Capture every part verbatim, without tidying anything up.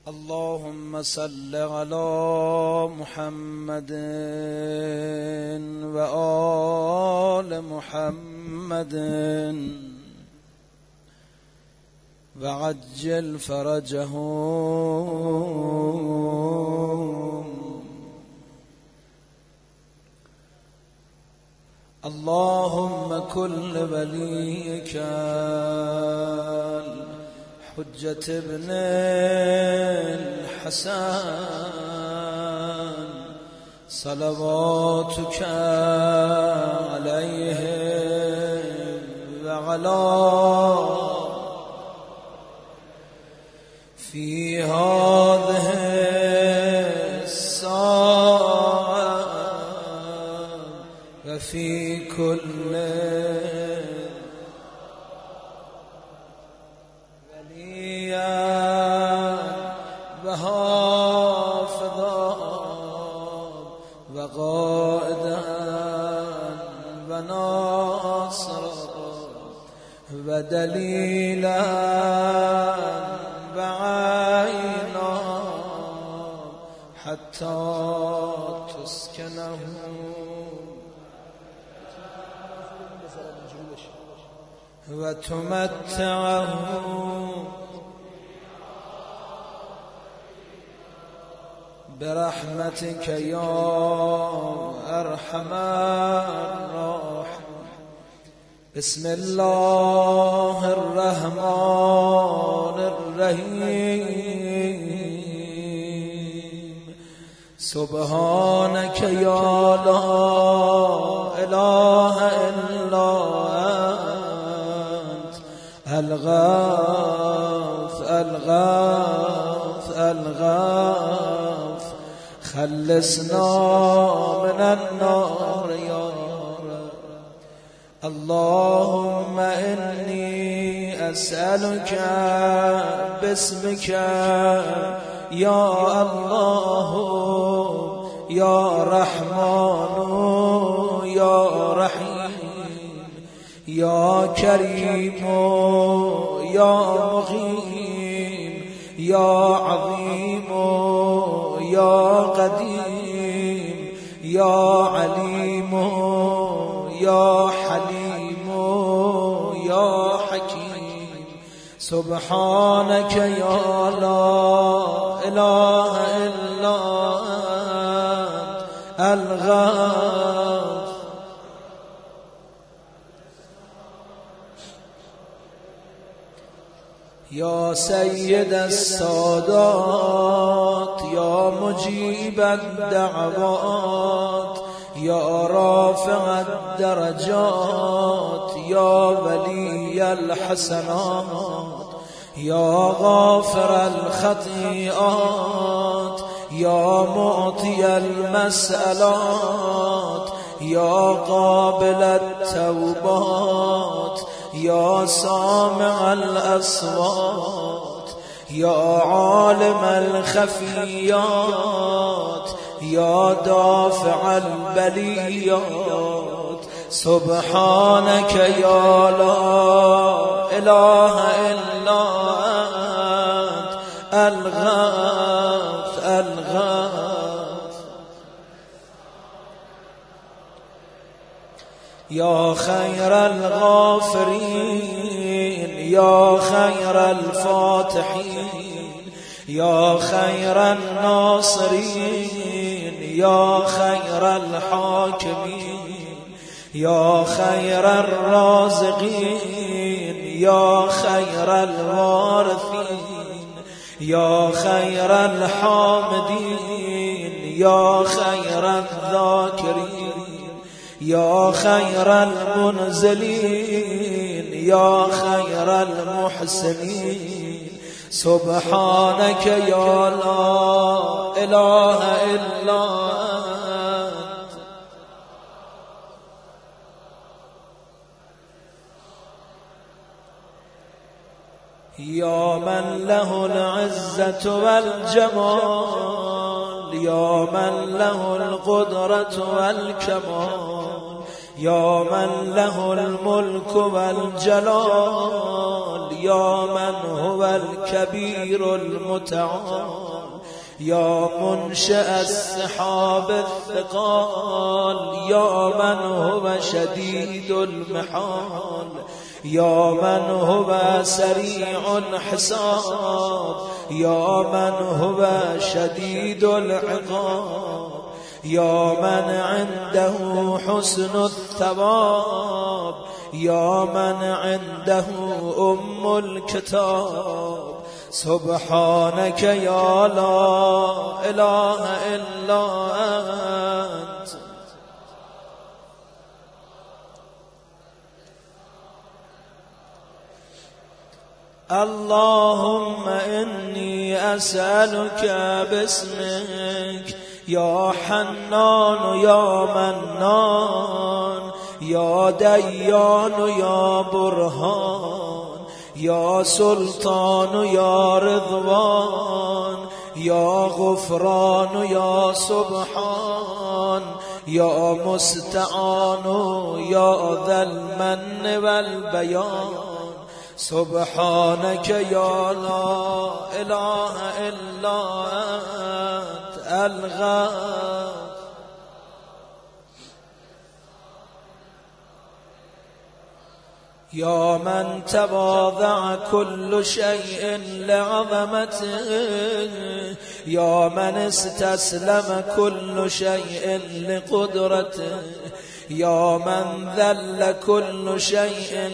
اللهم صل على محمد وآل محمد وعجل فرجهم. اللهم كل وليك حجة ابن الحسن صلواتك عليه وعلى في هذه الساعة وفي كل وقائدا وناصرا ودليلا وعينا حتى تسكنه وتمتعه برحمتك يا أرحم الراحمين. بسم الله الرحمن الرحيم. سبحانك يا لا إله إلا أنت الغاث الغاث الغاث خلصنا من النار يا رب. اللهم إني أسألك باسمك يا الله يا رحمن يا رحيم يا كريم يا مقيم يا عظيم يا قديم يا عليم يا حليم يا حكيم. سبحانك يا لا إله إلا أنت الغاث يا سيد السادات يا مجيب الدعوات يا رافع الدرجات يا ولي الحسنات يا غافر الخطيئات يا معطي المسألات يا قابل التوبات يا سامع الأصوات يا عالم الخفيات يا دافع البليات. سبحانك يا لا إله إلا أنت الغاث الغاث يا خير الغافرين يا خير الفاتحين يا خير الناصرين يا خير الحاكمين يا خير الرازقين يا خير الوارثين يا خير الحامدين يا خير الذاكرين يا خير المنزلين يا خير المحسنين. سبحانك يا لا إله إلا أنت يا من له العزة والجمال يا من له القدرة والكمال يا من له الملك والجلال، يا من هو الكبير المتعال، يا منشأ السحاب الثقال، يا من هو شديد المحال، يا من هو سريع الحساب، يا من هو شديد العقاب، يا من عنده حسن الثواب، يا من عنده أم الكتاب. سبحانك يا لا إله إلا أنت. اللهم إني أسألك باسمك يا حنان يا منان، يا ديان يا برهان، يا سلطان يا رضوان، يا غفران يا سبحان، يا مستعان يا ذا المن والبيان. سبحانك يا لا إله إلا أنت الغفور. يا من تواضع كل شيء لعظمته، يا من استسلم كل شيء لقدرته، يا من ذل كل شيء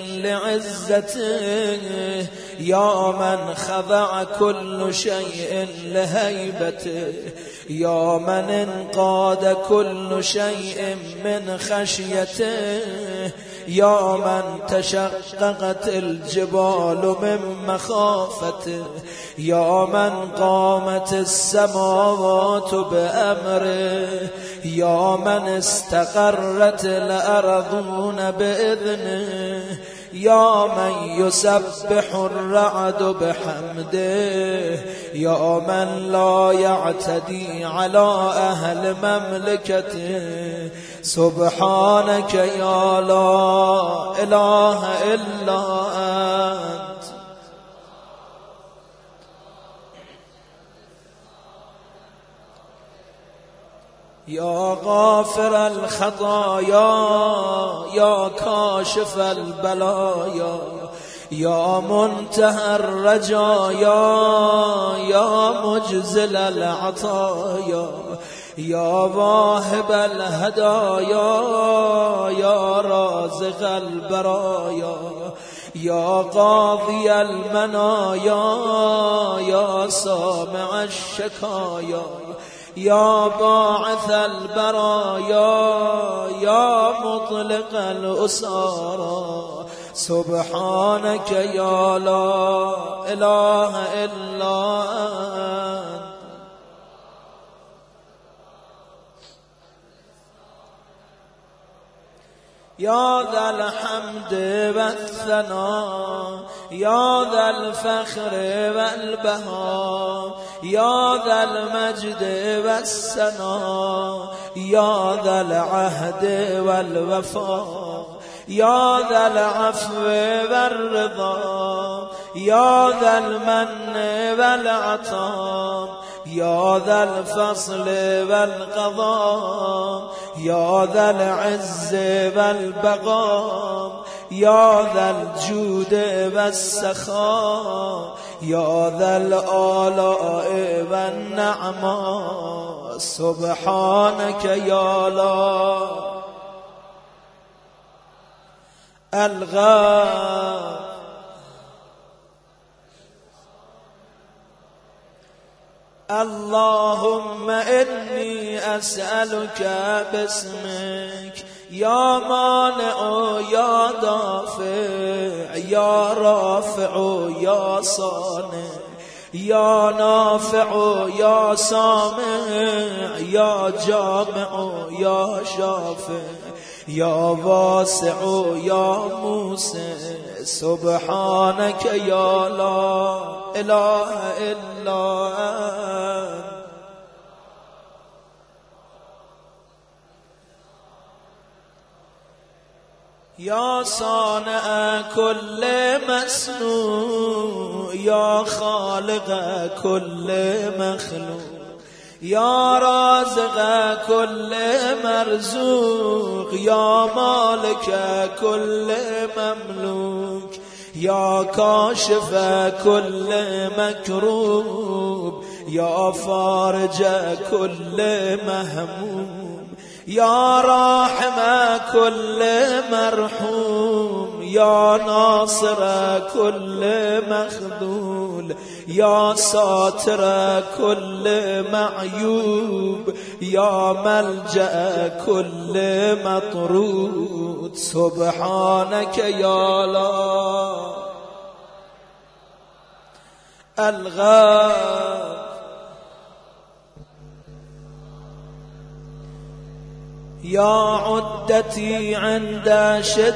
لعزته، يا من خضع كل شيء لهيبته، يا من انقاد كل شيء من خشيته، يا من تشققت الجبال من مخافته، يا من قامت السماوات بأمره، يا من استقرت الأرضون بإذنه، يا من يسبح الرعد بحمده، يا من لا يعتدي على أهل مملكته. سبحانك يا لا إله إلا أنت. يا غافر الخطايا، يا كاشف البلايا، يا منتهى الرجايا، يا مجزل العطايا، يا واهب الهدايا، يا رازق البرايا، يا قاضي المنايا، يا سامع الشكايا، يا باعث البرايا، يا مطلق الأسارى. سبحانك يا لا إله إلا أنت. يا ذا الحمد والثناء، يا ذا الفخر والبهاء، يا ذا المجد والسناء، يا ذا العهد والوفاء، يا ذا العفو والرضا، يا ذا المن والعطاء، يا ذا الفصل والقضاء، يا ذا العز والبقاء، يا ذا الجود والسخاء، يا ذا الآلاء والنعماء. سبحانك يا لا الغفور. اللهم إني أسألك باسمك يا مانع يا دافع، يا رافع يا صانع، يا نافع يا سامع، يا جامع يا شافع، يا واسع يا موسى. سبحانك يا لا إله إلا أنت. يا صانع كل مصنوع يا خالق كل مخلوق يا رازق كل مرزوق يا مالك كل مملوك يا كاشف كل مكروب يا فارج كل مهموم يا راحم كل مرحوم يا ناصر كل مخذول يا ساتر كل معيوب يا ملجأ كل مطرود سبحانك يا لا الغاب يا عدتي عند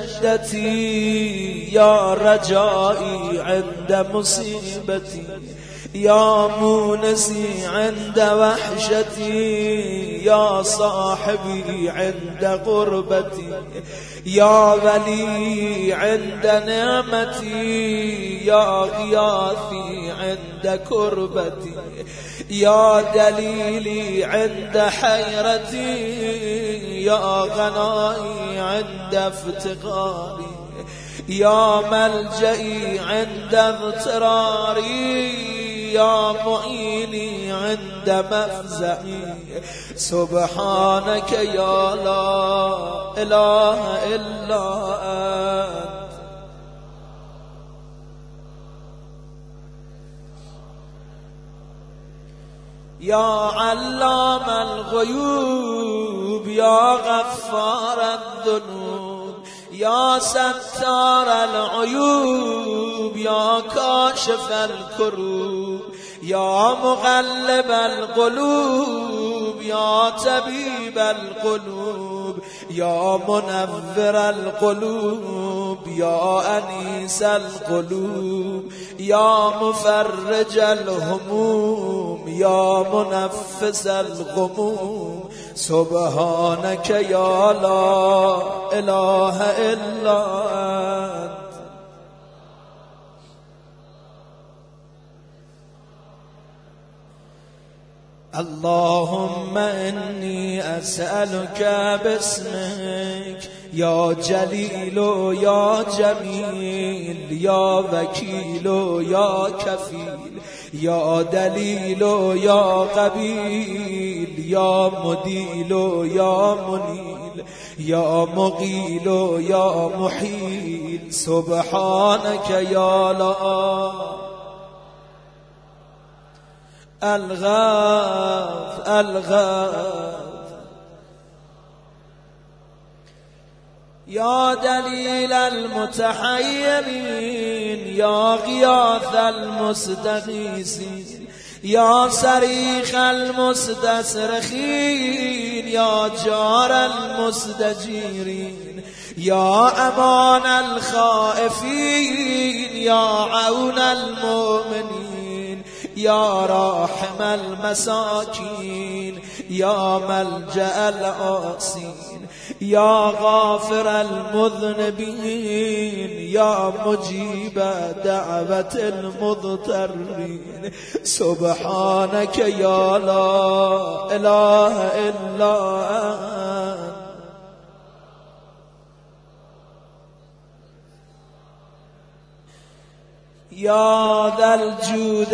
شدتي يا رجائي عند مصيبتي يا مونسي عند وحشتي يا صاحبي عند غربتي يا ولي عند نعمتي يا غياثي عند كربتي يا دليلي عند حيرتي يا غنائي عند افتقاري يا ملجئي عند اضطراري يا معيني عند مفزعي سبحانك يا لا إله إلا أنت يا علام الغيوب يا غفار الذنوب يا ستار العيوب يا كاشف الكروب يا مغلب القلوب يا طبيب القلوب يا منور القلوب يا أنيس القلوب يا مفرج الهموم يا منفس الغموم سبحانك يا لا إله إلا أنت اللهم إني أسألك باسمك يا جليل يا جميل يا وكيل يا كفيل يا دليل يا قبيل يا مديل يا منيل يا مقيل يا محيل سبحانك يا لا الغاث الغاث يا دليل المتحيرين يا غياث المستغيثين يا صريخ المستصرخين يا جار المستجيرين يا أمان الخائفين يا عون المؤمنين يا راحم المساكين يا ملجأ العاصين يا غافر المذنبين يا مجيب دعوة المضطرين سبحانك يا لا إله إلا أنت يا ذا الجود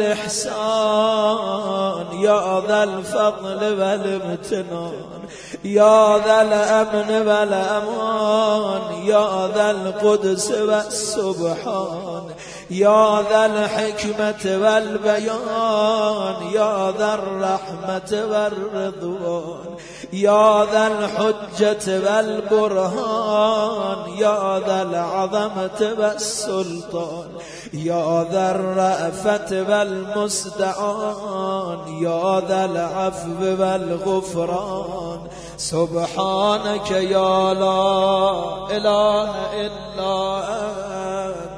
والإحسان يا ذا الفضل والامتنان يا ذا الأمن والأمان يا ذا القدس والسبحان يا ذا الحكمة والبيان يا ذا الرحمة والرضوان يا ذا الحجة والبرهان يا ذا العظمة والسلطان يا ذا الرأفة والمستعان يا ذا العفو والغفران سبحانك يا لا إله إلا أنت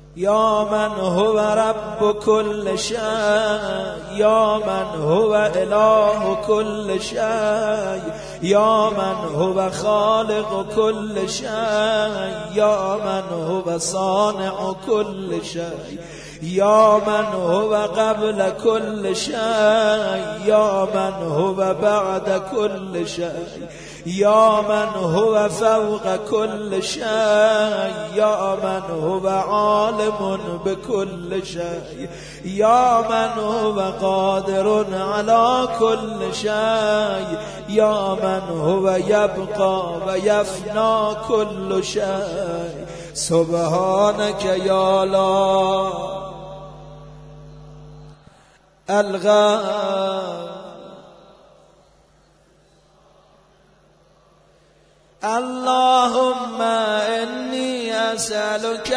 يا من هو رب كل شيء يا من هو إله كل شيء يا من هو خالق كل شيء يا من هو صانع كل شيء يا من هو قبل كل شيء يا من هو بعد كل شيء يا من هو فوق كل شيء يا من هو عالم بكل شيء يا من هو قادر على كل شيء يا من هو يبقى ويفنى كل شيء سبحانك يا لا الغى اللهم إني أسألك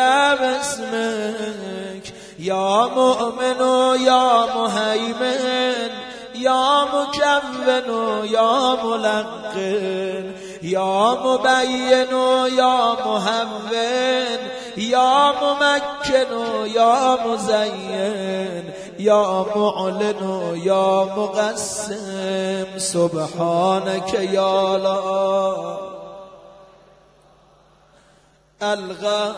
باسمك يا مؤمن يا مهيمن يا مكون يا ملقن يا مبين يا مهون يا ممكن يا مزين يا معلن يا مقسم سبحانك يا لا الغى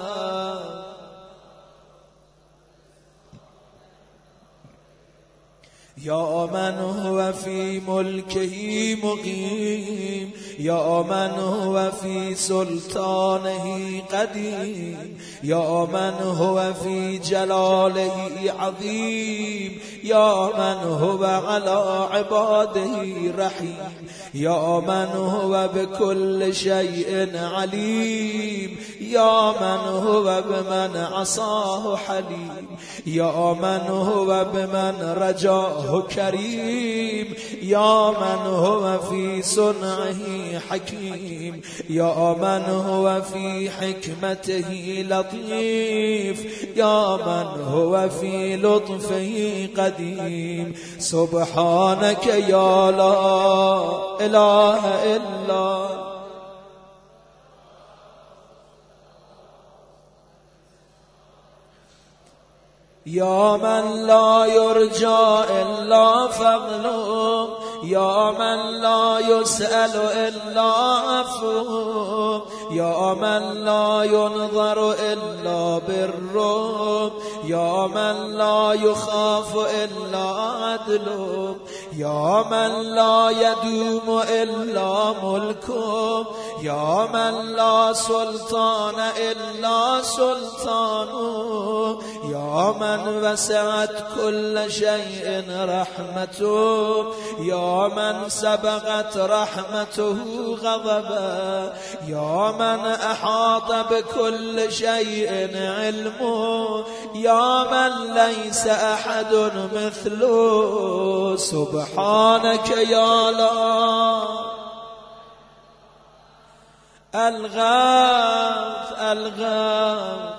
يا من هو في ملكه مقيم يا من هو في سلطانه قديم يا من هو في جلاله عظيم يا من هو على عباده رحيم يا من هو بكل شيء عليم يا من هو بمن عصاه حليم يا من هو بمن رجاه كريم يا من هو في صنعه حكيم يا من هو في حكمته لطيف يا من هو في لطفه قديم سبحانك يا لا إله إلا يا من لا يرجى إلا فضله يا من لا يسأل إلا عفوه يا من لا ينظر إلا بره يا من لا يخاف إلا عدله يا من لا يدوم إلا ملكه يا من لا سلطان إلا سلطانه يا من وسعت كل شيء رحمته يا من سبقت رحمته غضبا يا من أحاط بكل شيء علمه يا من ليس أحد مثله سبحانك يا لا الغاث الغاث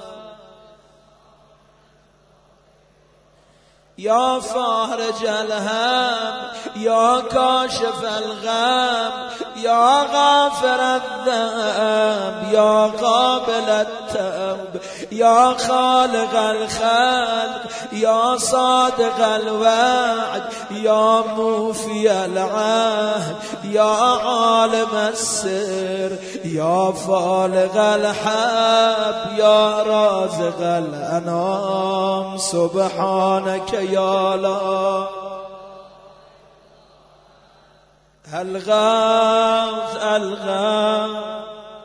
يا فارج الهم يا كاشف الغم يا غافر الذنب يا قابل التوب يا خالق الخلق يا صادق الوعد يا موفي العهد يا عالم السر يا فالق الحب يا رازق الأنام سبحانك يا لا الغاث الغاث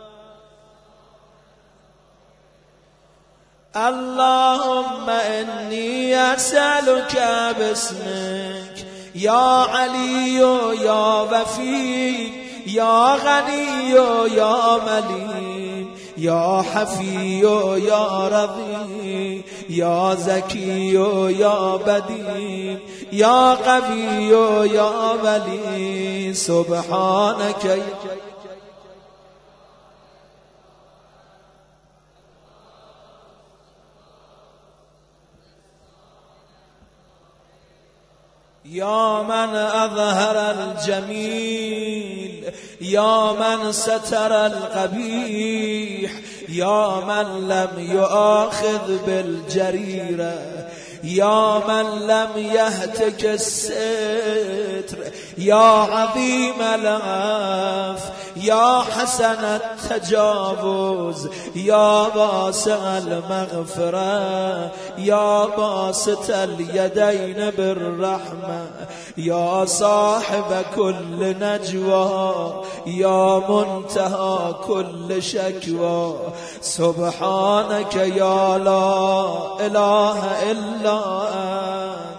اللهم إني أسألك باسمك يا علي يا وفي يا غني يا مليم يا حفي يا رضي يا زكي يا بديع يا قوي يا ولي سبحانك يا من أظهر الجميل يا من ستر القبيح يا من لم يؤاخذ بالجريرة، يا من لم يهتك الستر، يا عظيم العفو، يا حسن التجاوز، يا واسع المغفرة، يا باسط اليدين بالرحمة، يا صاحب كل نجوى، يا منتهى كل شكوى. سبحانك يا لا إله إلا أنت.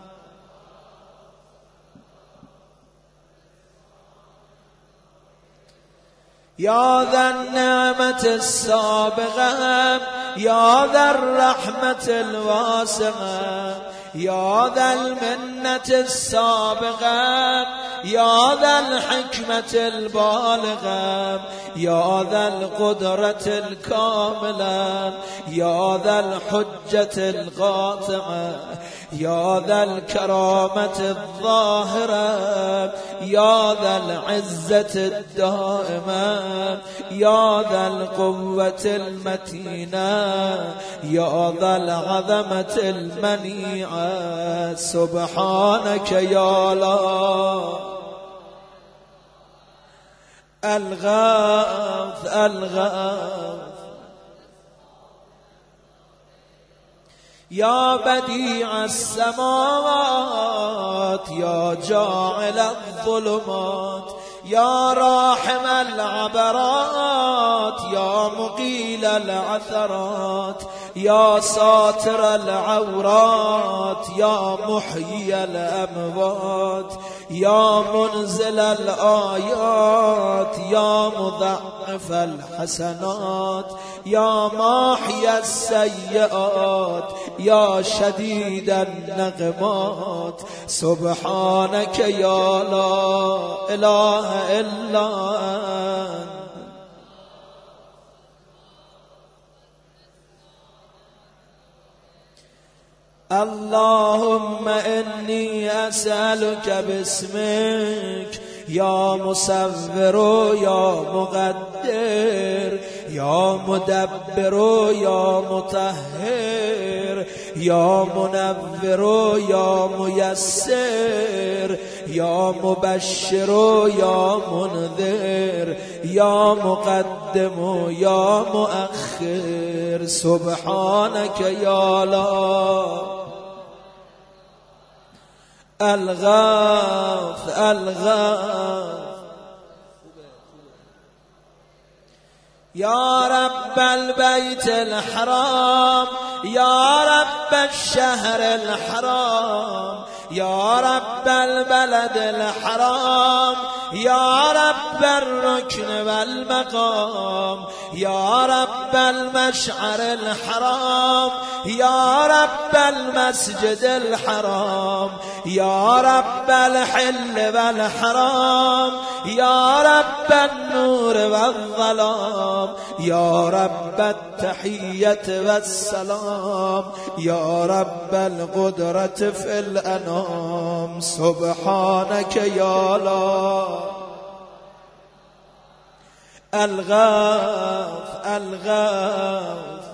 يا ذا النعمة السابغة، يا ذا الرحمة الواسعة، يا ذا المنة السابغة، يا ذا الحكمة البالغة، يا ذا القدرة الكاملة، يا ذا الحجة القاطعة، يا ذا الكرامة الظاهرة، يا ذا العزة الدائمة، يا ذا القوة المتينة، يا ذا العظمة المنيعة. سبحانك يا لا الغاث الغاث، يا بديع السماوات، يا جاعل الظلمات، يا راحم العبرات، يا مقيل العثرات، يا ساتر العورات، يا محيي الأموات، يا منزل الآيات، يا مضاعف الحسنات، يا ماحي السيئات، يا شديد النغمات. سبحانك يا لا إله إلا أنت. اللهم إني أسألك باسمك يا مصور يا مقدر يا مدبر يا مطهر يا منور يا ميسر يا مبشر يا منذر يا مقدم يا مؤخر. سبحانك يا لا الغاث الغاث. يا رب البيت الحرام يا رب الشهر الحرام يا رب البلد الحرام يا رب الركن والمقام يا رب المشعر الحرام يا رب المسجد الحرام يا رب الحل والحرام يا رب النور والظلام يا رب التحية والسلام يا رب القدرة في الأنام. سبحانك يا لا الغاث الغاث.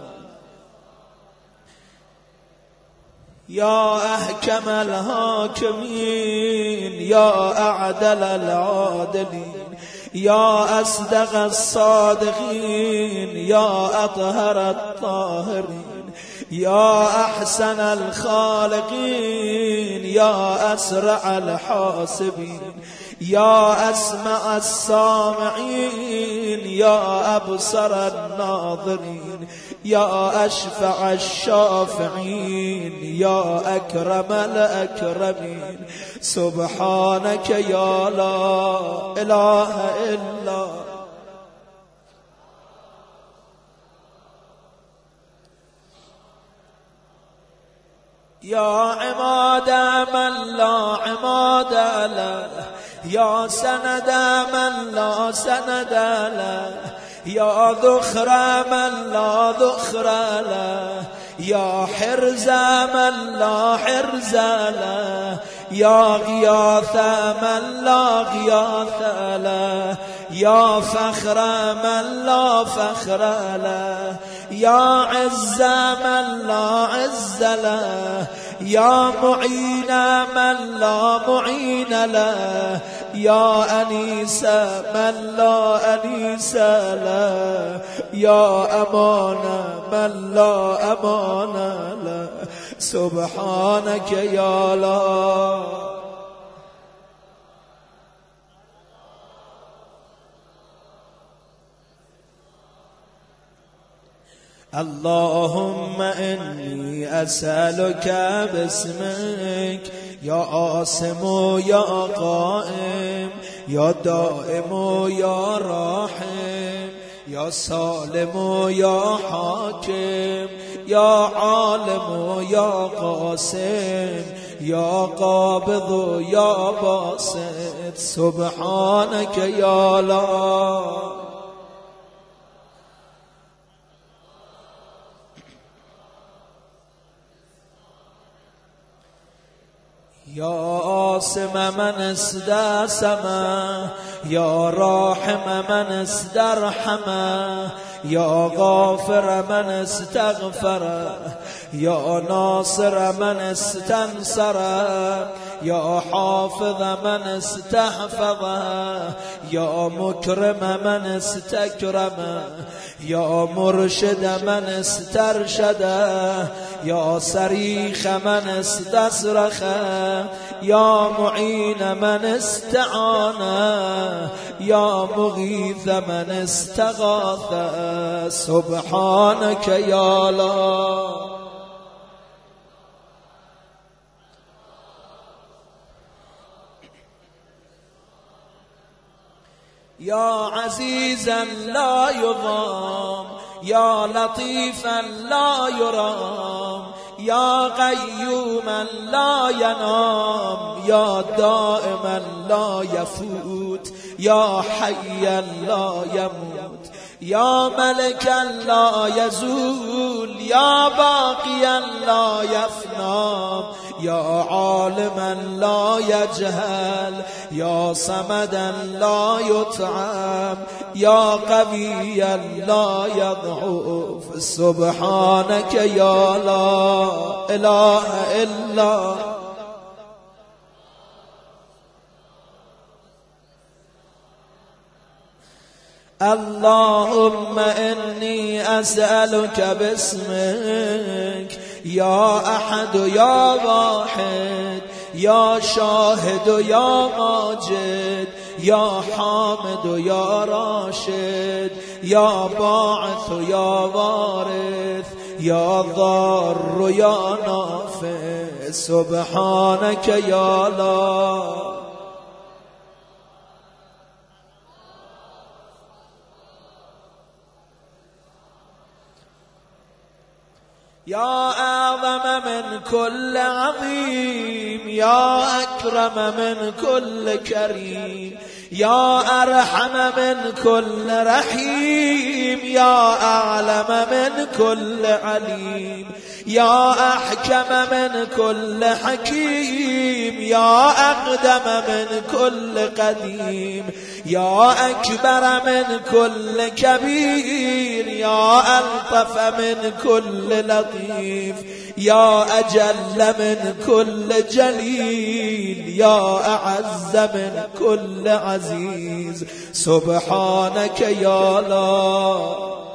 يا أحكم الحاكمين يا أعدل العادلين يا أصدق الصادقين يا أطهر الطاهرين يا أحسن الخالقين يا أسرع الحاسبين يا أسمع السامعين يا أبصر الناظرين يا أشفع الشافعين يا أكرم الأكرمين. سبحانك يا لا إله إلا يا عماد من لا عماد له يا سند من لا سند له يا ذخر من لا ذخر له يا حرز من لا حرز له يا غياث من لا غياث له يا فخر من لا فخر له، يا عز من لا عز له، يا معين من لا معين له، يا أنيس من لا أنيس له، يا أمان من لا أمان له. سبحانك يا الله. اللهم إني أسألك باسمك يا عاصم يا قائم يا دائم يا راحم يا سالم يا حاكم يا عالم يا قاسم يا قابض يا باسط. سبحانك يا الله. يا عاصم من استعصم يا راحم من استرحم يا غافر من استغفر يا ناصر من استنصر يا حافظ من استحفظ يا مكرم من استكرم يا مرشد من استرشد يا صريخ من استصرخ يا معين من استعان يا مغيث من استغاث. سبحانك يا الله. يا عزيزا لا يضام يا لطيفا لا يرام يا قيوما لا ينام يا دائما لا يفوت يا حيا لا يموت يا ملكا لا يزول يا باقيا لا يفنى يا عالما لا يجهل يا صمدا لا يطعم يا قويا لا يضعف. سبحانك يا لا إله إلا اللهم إني أسألك باسمك يا أحد يا واحد يا شاهد يا ماجد يا حامد يا راشد يا باعث يا وارث يا ضار يا نافع. سبحانك يا الله. يا أعظم من كل عظيم يا أكرم من كل كريم يا أرحم من كل رحيم يا أعلم من كل عليم يا أحكم من كل حكيم يا أقدم من كل قديم يا أكبر من كل كبير يا ألطف من كل لطيف يا أجل من كل جليل يا أعز من كل عزيز. سبحانك يا الله.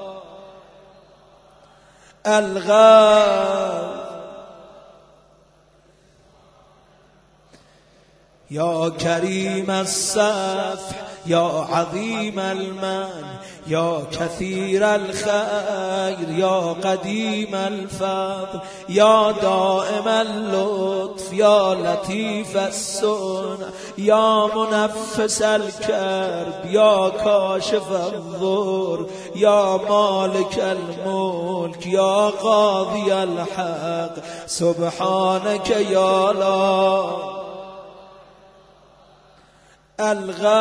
الغاث يا كريم الصفح يا عظيم المن يا كثير الخير يا قديم الفضل يا دائم اللطف يا لطيف الصنع يا منفس الكرب يا كاشف الضر يا مالك الملك يا قاضي الحق. سبحانك يا الله.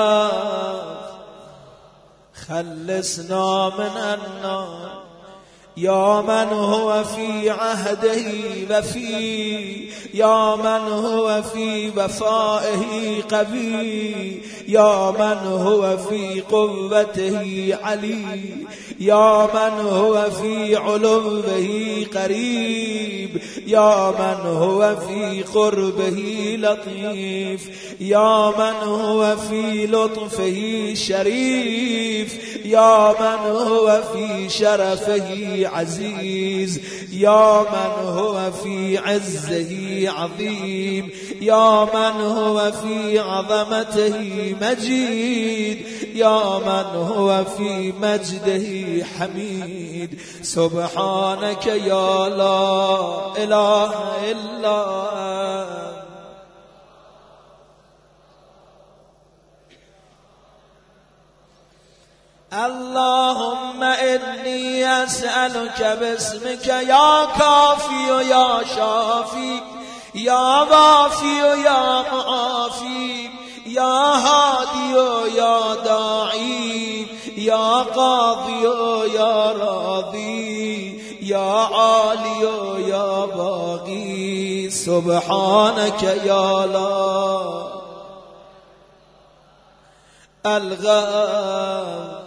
الغاث خلصنا من النار يا من هو في عهده وفي يا من هو في وفائه قوي يا من هو في قوته علي يا من هو في علوه قريب يا من هو في قربه لطيف يا من هو في لطفه شريف يا من هو في شرفه عزيز يا من هو في عزه عظيم يا من هو في عظمته مجيد يا من هو في مجده حميد سبحانك يا لا إله إلا أنت اللهم إني أسألك باسمك يا كافي يا شافي يا وافي يا معافي يا هادي يا داعي يا قاضي يا راضي يا عالي يا باغي سبحانك يا لا الغاب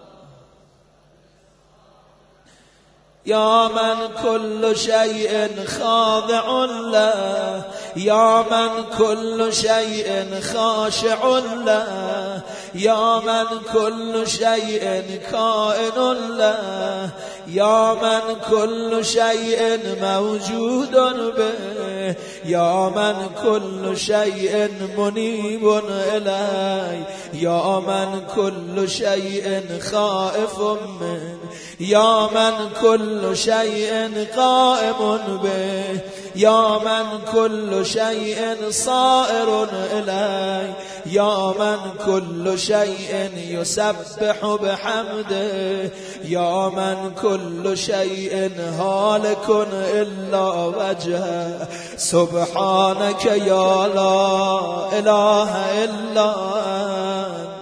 يا من كل شيء خاضع له يا من كل شيء خاشع له يا من كل شيء كائن له يا من كل شيء موجود به يا من كل شيء منيب إليه يا من كل شيء خائف منه يا من كل شيء قائم به يا من كل شيء صائر إليه يا من كل شيء يسبح بحمده يا من كل شيء هالك إلا وجهه سبحانك يا لا إله إلا أنت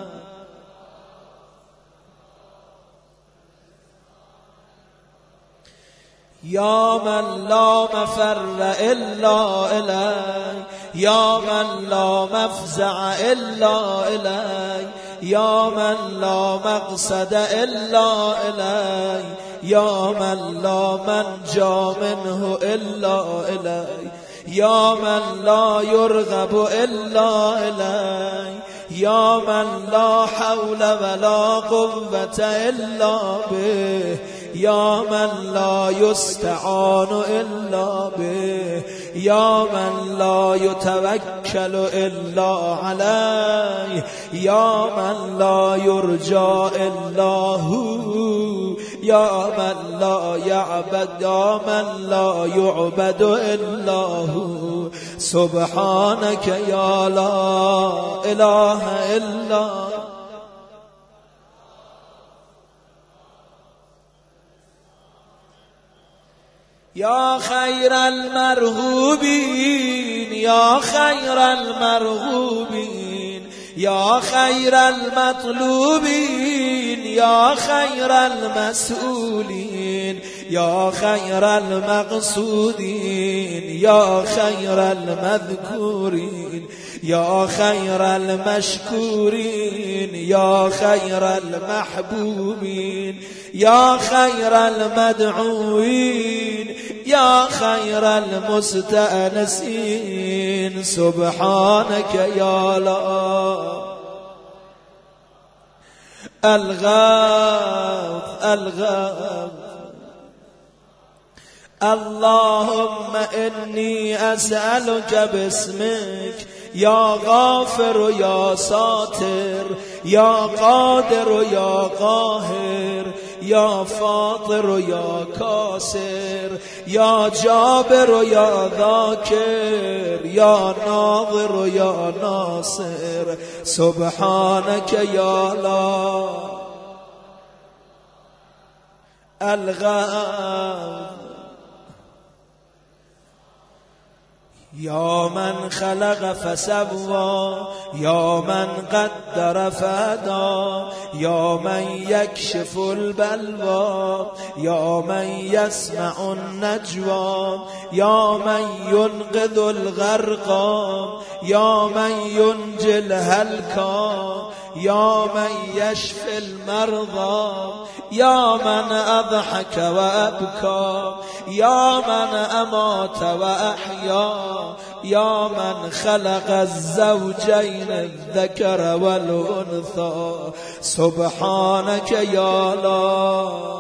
يا من لا مفر إلا إليه يا من لا مفزع إلا إليه يا من لا مقصد إلا إليه يا من لا منجى منه إلا إليه يا من لا يرغب إلا إليه يا من لا حول ولا قوة إلا به يا من لا يستعان إلا به يا من لا يتوكل إلا عليه يا من لا يرجى إلا هو يا من لا يعبد يا من لا يعبد إلا هو سبحانك يا لا إله إلا يا خير المرغوبين يا خير المرغوبين يا خير المطلوبين يا خير المسؤولين يا خير المقصودين يا خير المذكورين يا خير المشكورين يا خير المحبوبين يا خير المدعوين يا خير المستأنسين سبحانك يا لا الغاث الغاث اللهم إني أسألك باسمك يا غافر يا ساتر يا قادر يا قاهر يا فاطر يا كاسر يا جابر يا ذاكر يا ناظر يا ناصر سبحانك يا لا الغاث یا من خلق فسوى یا من قدر فهدى یا من یکشف البلوى یا من یسمع النجوى یا من ینقذ الغرقى یا من ینجی الهلكى یا من یشفی المرضى یا من اضحك وابكى یا من امات واحیا یا من خلق الزوجین الذکر والانثى سبحانك یا الله.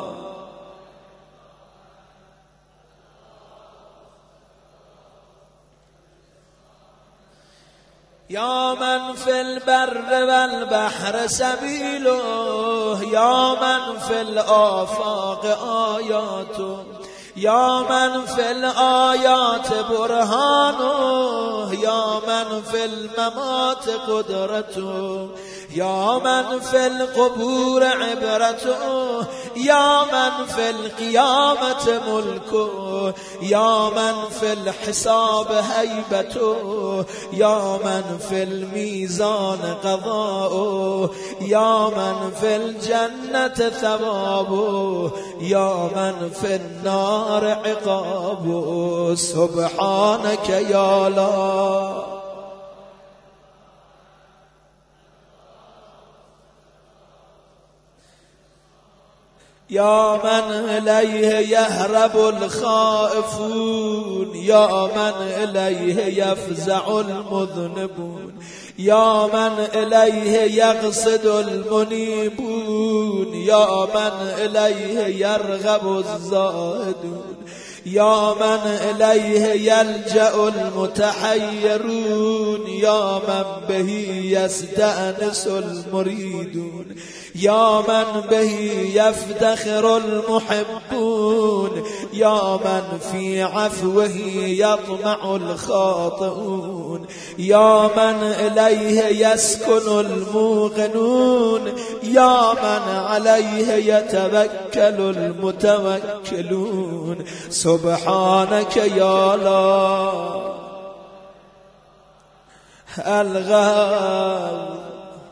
یا من فی البر والبحر سبیله یا من فی الآفاق آیاته یا من فی الآیات برهانه یا من فی الممات قدرته یا من فی القبور عبرته یا من فی القیامت ملکه یا من فی الحساب هیبته یا من فی المیزان قضاؤه یا من فی الجنة ثوابه یا من فی النار عقابه سبحانك یا الله. یا من الیه یهرب الخائفون یا من الیه یفزع المذنبون یا من الیه یقصد المنیبون یا من الیه یرغب الزاهدون یا من الیه یلجأ المتحیرون یا من به یستأنس المریدون یا من به یفتخر المحبون یا من فی عفوه یطمع الخاطئون یا من الیه یسکن الموقنون یا من علیه یتوکل المتوکلون سبحانك یا الله. الغاو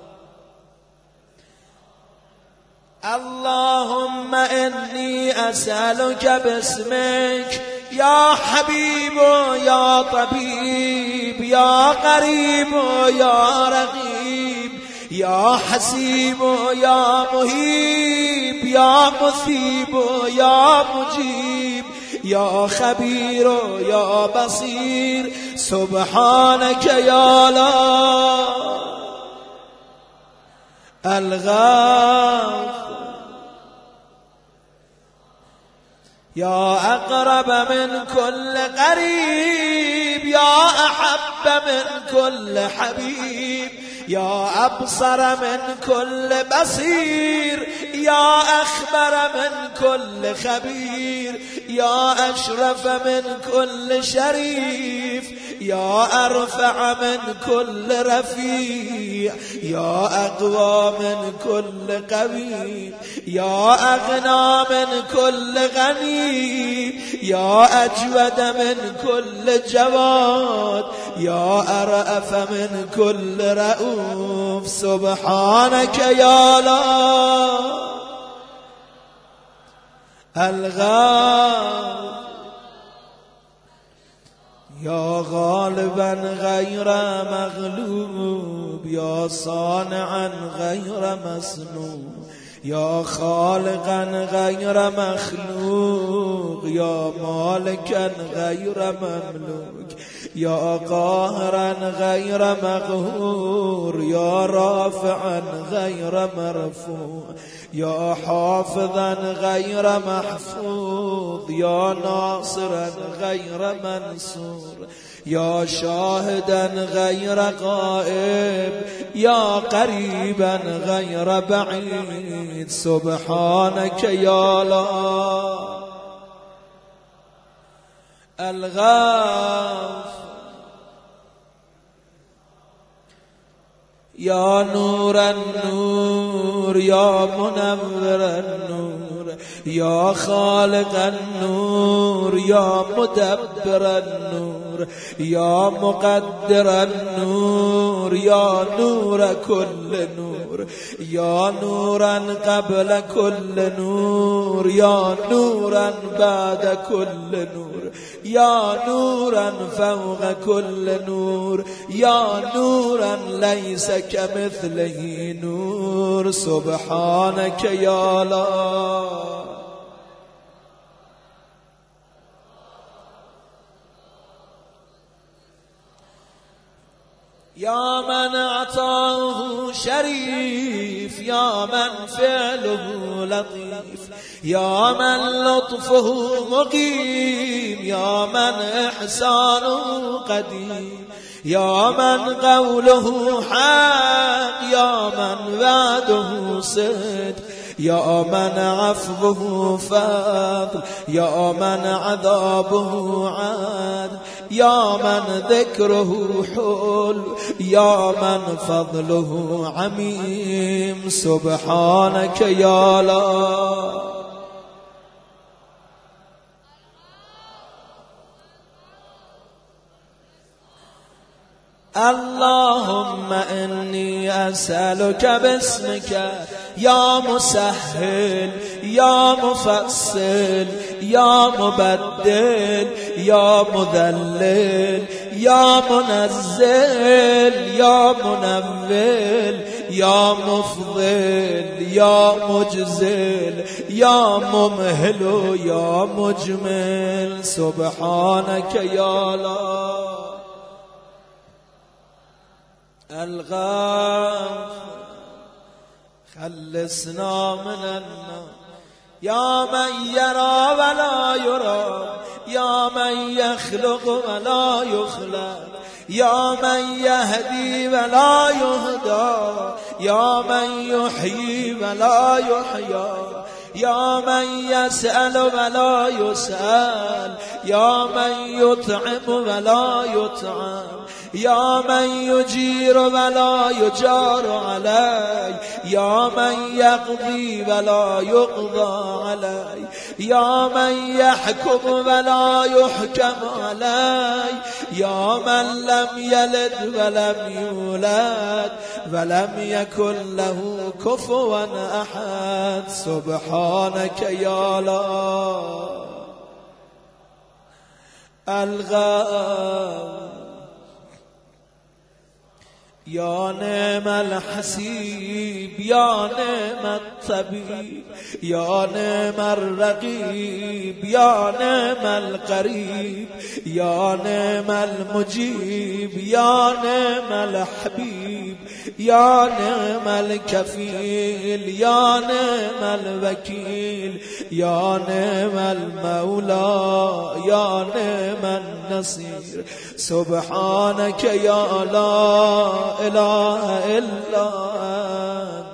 اللهم إني أسألك باسمك يا حبيب يا طبيب يا قريب يا رقيب يا حسيب يا مهيب يا مثيب يا مجيب يا خبير يا بصير سبحانك يا الله. الغاف يا أقرب من كل قريب يا أحب من كل حبيب يا أبصر من كل بصير يا أخبر من كل خبير يا أشرف من كل شريف يا أرفع من كل رفيع يا أقوى من كل قوي يا أغنى من كل غني يا أجود من كل جواد يا أرأف من كل رؤوف سبحانك يا الله. الغالب يا غالبا غير مغلوب يا صانعا غير مصنوع يا خالقا غير مخلوق يا مالكا غير مملوك يا قاهرا غير مقهور يا رافعا غير مرفوع يا حافظا غير محفوظ يا ناصرا غير منصور يا شاهدا غير غائب يا قريبا غير بعيد سبحانك يا الله. الغاف يا نور النور يا منور النور یا خالق النور یا مدبر النور یا مقدر النور یا نور كل نور یا نورا قبل كل نور یا نورا بعد كل نور یا نورا فوق كل نور یا نورا ليس كمثله نور سبحانك يا الله. يا من عطاه شريف يا من فعله لطيف يا من لطفه مقيم يا من إحسانه قديم يا من قوله حق يا من وعده صدق يا من عفوه فضل يا من عذابه عدل يا من ذكره حل يا من فضله عميم سبحانك يا الله. اللهم إني أسألك باسمك يا مسهل يا مفصل يا مبدل يا مذلل يا منزل يا منول يا مفضل يا مجزل يا ممهل يا مجمل سبحانك يا الله. الغاف خلصنا من النار يا من يرى ولا يرى يا من يخلق ولا يخلق يا من يهدي ولا يهدى يا من يحيي ولا يحيى يا من يسأل ولا يسأل يا من يطعم ولا يطعم يا من يجير ولا يجار علي يا من يقضي ولا يقضى علي يا من يحكم ولا يحكم علي يا من لم يلد ولم يولد ولم يكن له كفوا أحد سبحانك يا الله. الغاف يا نعم الحسيب يا نعم الطبيب يا نعم الرقيب يا نعم القريب يا نعم المجيب يا نعم الحبيب يا نعم الكفيل يا نعم الوكيل يا نعم المولى يا نعم النصير سبحانك يا لا إله إلا أنت.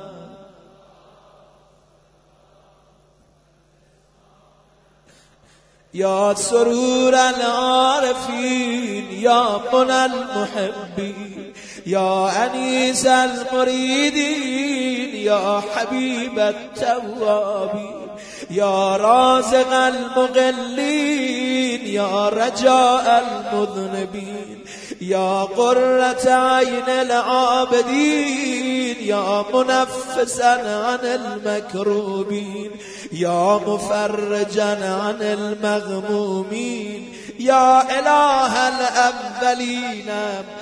يا سرور العارفين يا منى المحبين يا أنيس المريدين يا حبيب التوابين يا رازق المقلين يا رجاء المذنبين يا قرة عين العابدين يا منفسا عن المكروبين يا مفرجا عن المغمومين يا إله الأولين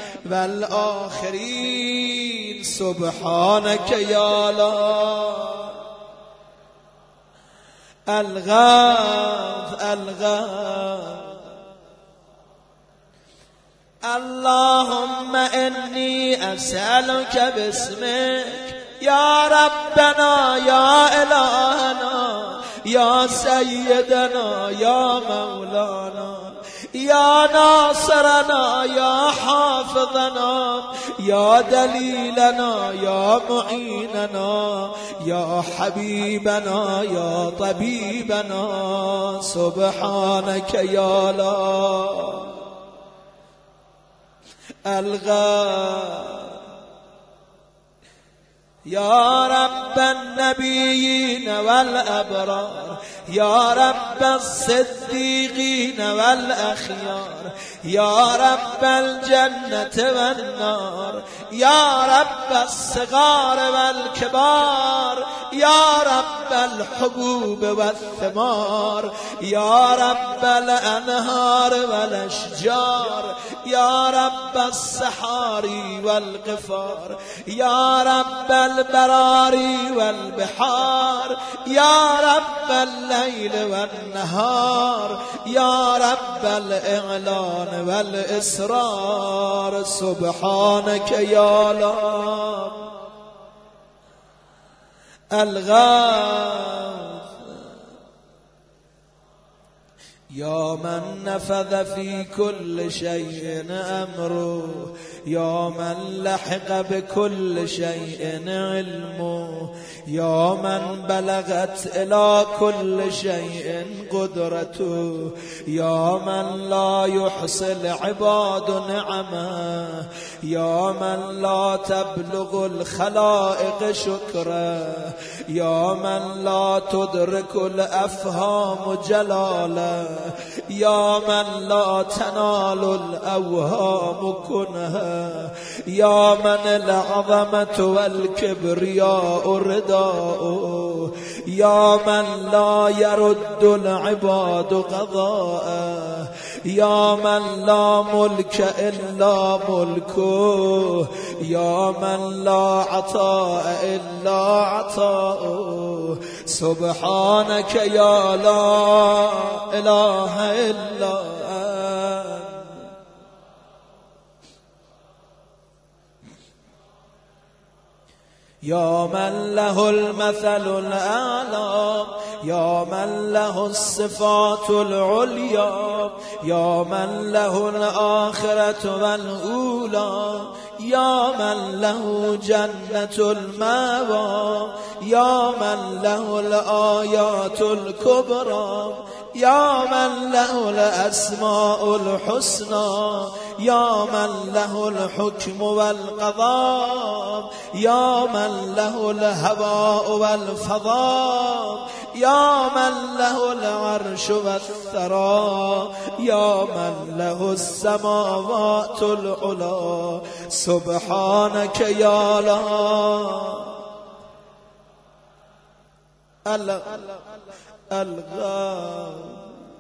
والآخرين سبحانك يا الله. الغاث الغاث اللهم إني أسألك باسمك يا ربنا يا إلهنا يا سيدنا يا مولانا يا ناصرنا يا حافظنا يا دليلنا يا معيننا يا حبيبنا يا طبيبنا سبحانك يا الله. الغاث يا رب النبيين والأبرار يا رب الصديقين والأخيار، يا رب الجنة والنار، يا رب الصغار والكبار، يا رب الحبوب والثمار، يا رب الأنهار والأشجار، يا رب الصحاري والغفار، يا رب البراري والبحار، يا رب الليل والنهار، يا رب الإعلان والإسرار. سبحانك يا الله الغاث، يا من نفذ في كل شيء أمره، يا من لحق بكل شيء علمه، يا من بلغت إلى كل شيء قدرته، يا من لا يحصي العباد نعمه، يا من لا تبلغ الخلائق شكره، يا من لا تدرك الأفهام جلاله، يا من لا تنال الأوهام كنها، يا من العظمة والكبرياء رداؤه، يا من لا يرد العباد قضاءه، يا من لا ملك إلا ملكه، يا من لا عطاء إلا عطاؤه. سبحانك يا لا إله إلا أنت، يا من له المثل الأعلى، يا من له الصفات العليا، يا من له الآخرة والأولى، يا من له جنة المأوى، يا من له الآيات الكبرى، يا من له الأسماء الحسنى، يا من له الحكم والقضاء، يا من له الهواء والفضاء، يا من له العرش والثرى، يا من له السماوات العلى. سبحانك يا الله الغاث.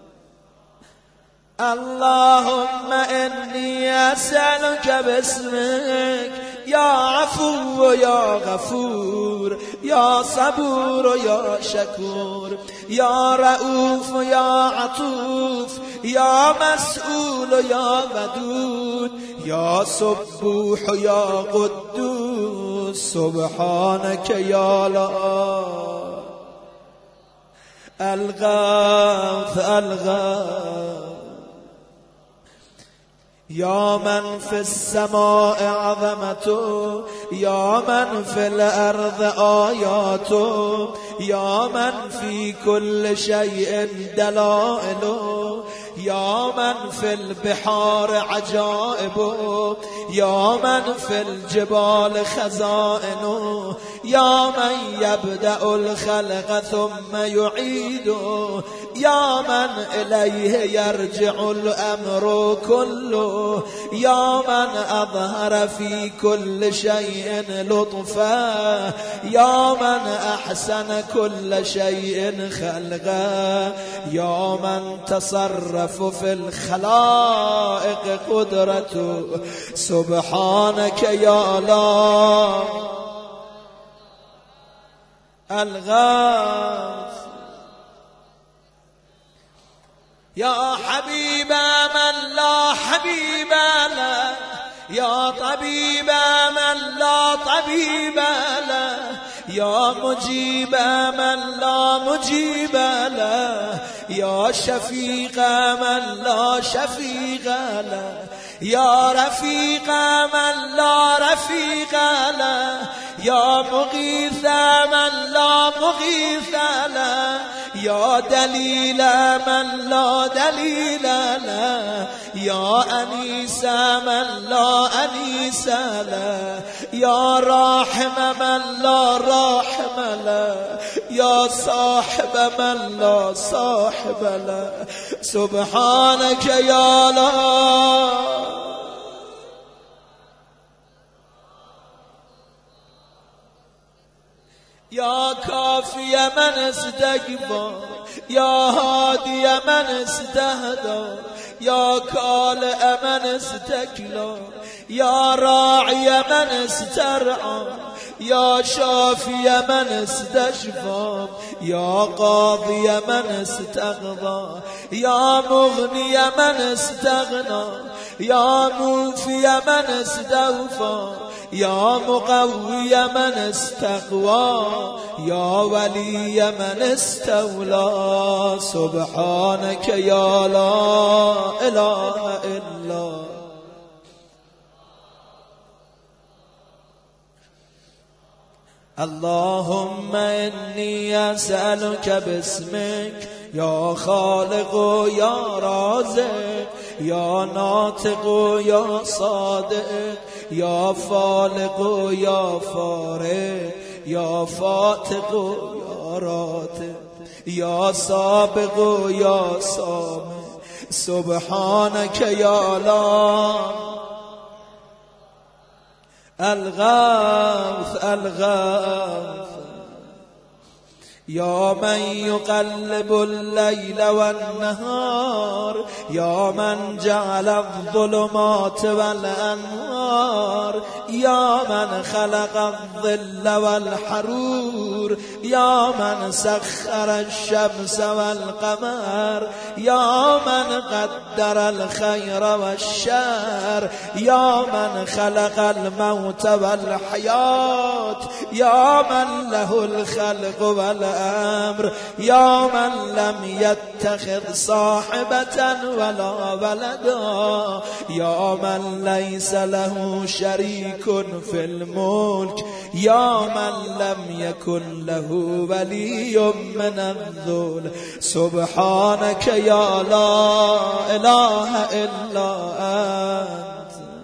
اللهم إني أسألك باسمك يا عفو يا غفور، يا صبور يا شكور، يا رؤوف يا عطوف، يا مسؤول يا ودود، يا سبوح يا قدوس. سبحانك يا الله الغاث الغاث. يا من في السماء عظمته، يا من في الأرض آياته، يا من في كل شيء دلائله، يا من في البحار عجائبه، يا من في الجبال خزائنه، يا من يبدأ الخلق ثم يعيده، يا من إليه يرجع الأمر كله، يا من أظهر في كل شيء لطفا، يا من أحسن كل شيء خلقا، يا من تصرف في الخلائق قدرته. سبحانك يا الله الغاث. يا حبيب من لا حبيب له، يا طبيب من لا طبيب له، يا مجيب من لا مجيب له، يا شفيق من لا شفيق له، يا رفيق من لا رفيق له، يا مغيث من لا مغيث له، يا دليل من لا دليل له، يا أنيس من لا أنيس له، يا راحم من لا راحم له، يا صاحب من لا صاحب له، سبحانك يا الله. يا كافي من استكبر، يا هادي من استهدى، يا كالئ من استكلى، يا راعي من استرعى، يا شافي من استشفى، يا قاضي من استقضى، يا مغني من استغنى، يا موفي من استوفى، يا مقوي من استقوى، يا ولي من استولى، سبحانك يا لا إله إلا. اللهم إني أسألك باسمك يا خالق يا رازق يا ناطق يا صادق يا فالق يا فارق يا فاتق يا راتق يا سابق يا سابق، سبحانك يا لا الغوث الغوث، يا من يقلب الليل والنهار، يا من جعل الظلمات والأنوار، يا من خلق الظل والحرور، يا من سخر الشمس والقمر، يا من قدر الخير والشر، يا من خلق الموت والحياة، يا من له الخلق والأمر، يا من لم يتخذ صاحبة ولا ولدا، يا من ليس له شريك في الملك، يا من لم يكن له ولي من الذل، سبحانك يا لا إله إلا أنت.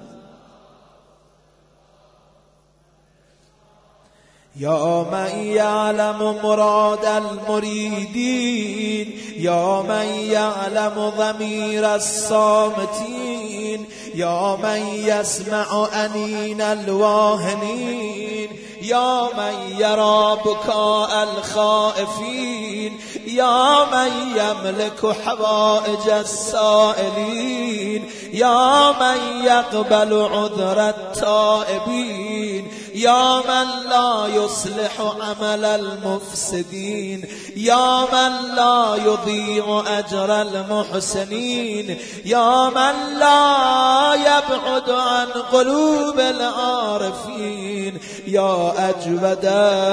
يا من يعلم مراد المريدين، يا من يعلم ضمير الصامتين، يا من يسمع أنين الواهنين، يا من يرى بكاء الخائفين، يا من يملك حوائج السائلين، يا من يقبل عذر التائبين، يا من لا يصلح عمل المفسدين، يا من لا يضيع أجر المحسنين، يا من لا يبعد عن قلوب العارفين، يا أجود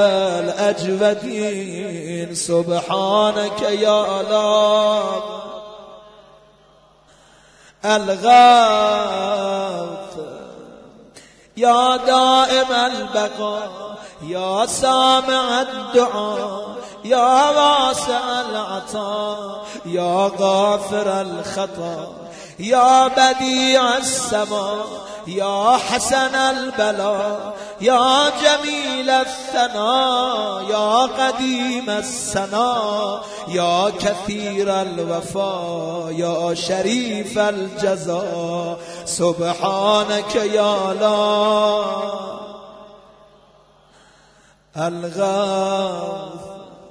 الأجودين، سبحانك يا الله الغوث، يا دائم البقاء، يا سامع الدعاء، يا واسع العطاء، يا غافر الخطا، يا بديع السماء، يا حسن البلاء، يا جميل الثناء، يا قديم السنا، يا كثير الوفاء، يا شريف الجزاء، سبحانك يا لا الغوث.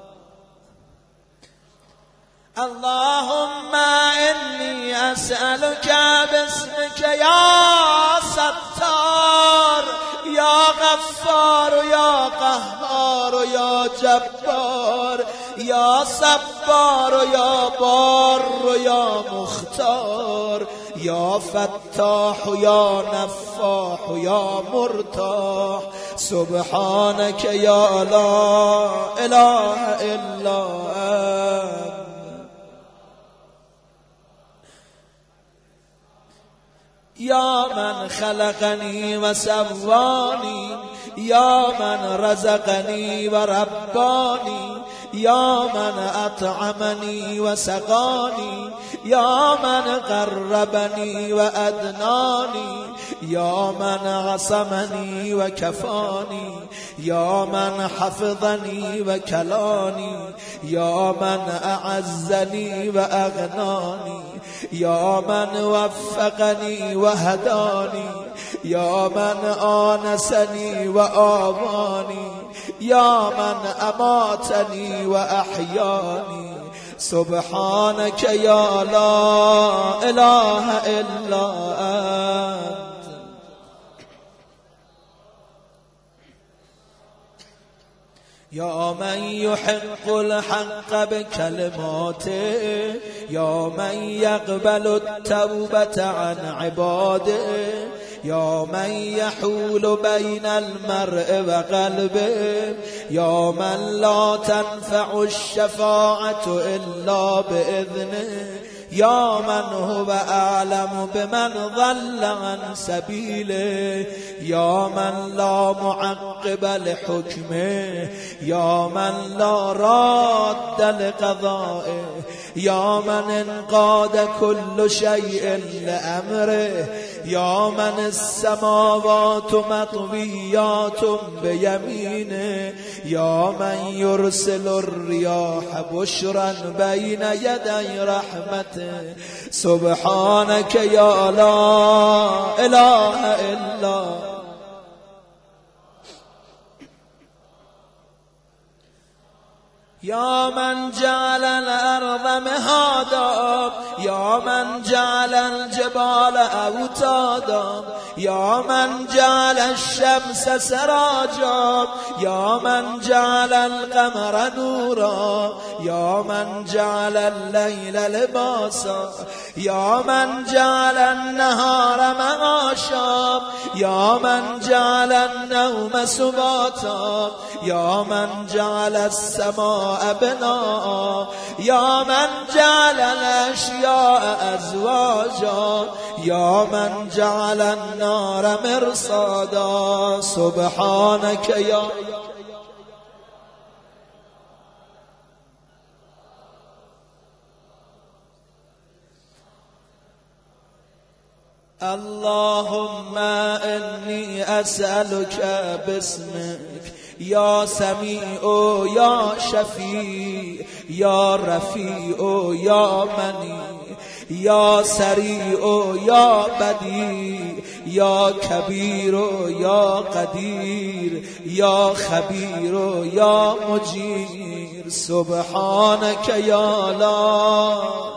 اللهم إني أسألك باسمك يا ستار يا غفار يا قهار يا جبار يا صبار يا بار يا مختار يا فتاح يا نفاح يا مرتاح، سبحانك يا لا إله إلا أنت. يا من خلقني وسواني، يا من رزقني ورباني، يا من أطعمني وسقاني يا من قربني وأدناني يا من عصمني وكفاني يا من حفظني وكلاني يا من أعزني وأغناني يا من وفقني وهداني يا من آنسني وآواني يا من أماتني وأحياني سبحانك يا لا إله إلا أنت. يا من يحق الحق بكلماته يا من يقبل التوبة عن عباده يا من يحول بين المرء وقلبه يا من لا تنفع الشفاعة إلا بإذنه يا من هو أعلم بمن ضل عن سبيله يا من لا معقب لحكمه يا من لا راد لقضائه يا من انقاد كل شيء لأمره يا من السماوات مطويات بيمينه يا من يرسل الرياح بشرا بين يدي رحمته سبحانك يا لا إله إلا يا من جعل الأرض مهادا يا من جعل الجبال أوتادا يا من جعل الشمس سراجا يا من جعل القمر نورا يا من جعل الليل لباسا يا من جعل النهار معاشا يا من جعل النوم سباتا يا من جعل السماء بناء يا من جعل الأشياء أزواجا يا من جعل النار مرصادا سبحانك يا اللهم إني أسألك باسمك يا سميع يا شفيع يا رفيع يا مني يا سريع يا بديع يا كبير يا قدير يا خبير يا مجير سبحانك يا لا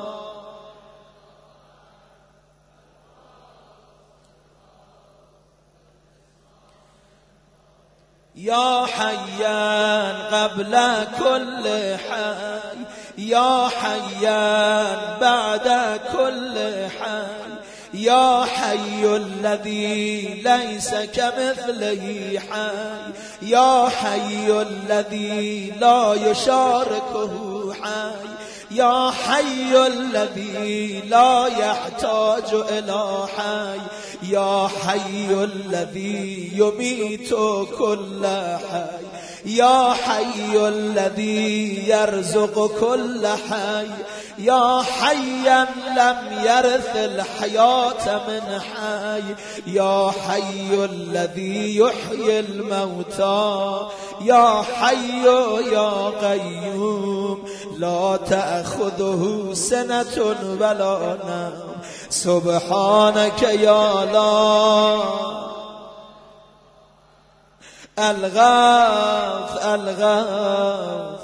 يا حيان قبل كل حي يا حيان بعد كل حي يا حي الذي ليس كمثله حي يا حي الذي لا يشاركه حي يا حي الذي لا يحتاج إلى حي يا حي الذي يميت كل حي يا حي الذي يرزق كل حي يا حيا لم يرث الحياة من حي يا حي الذي يحيي الموتى يا حي يا قيوم لا تأخذه سنة ولا نوم سبحانك يا لا الغاث الغاث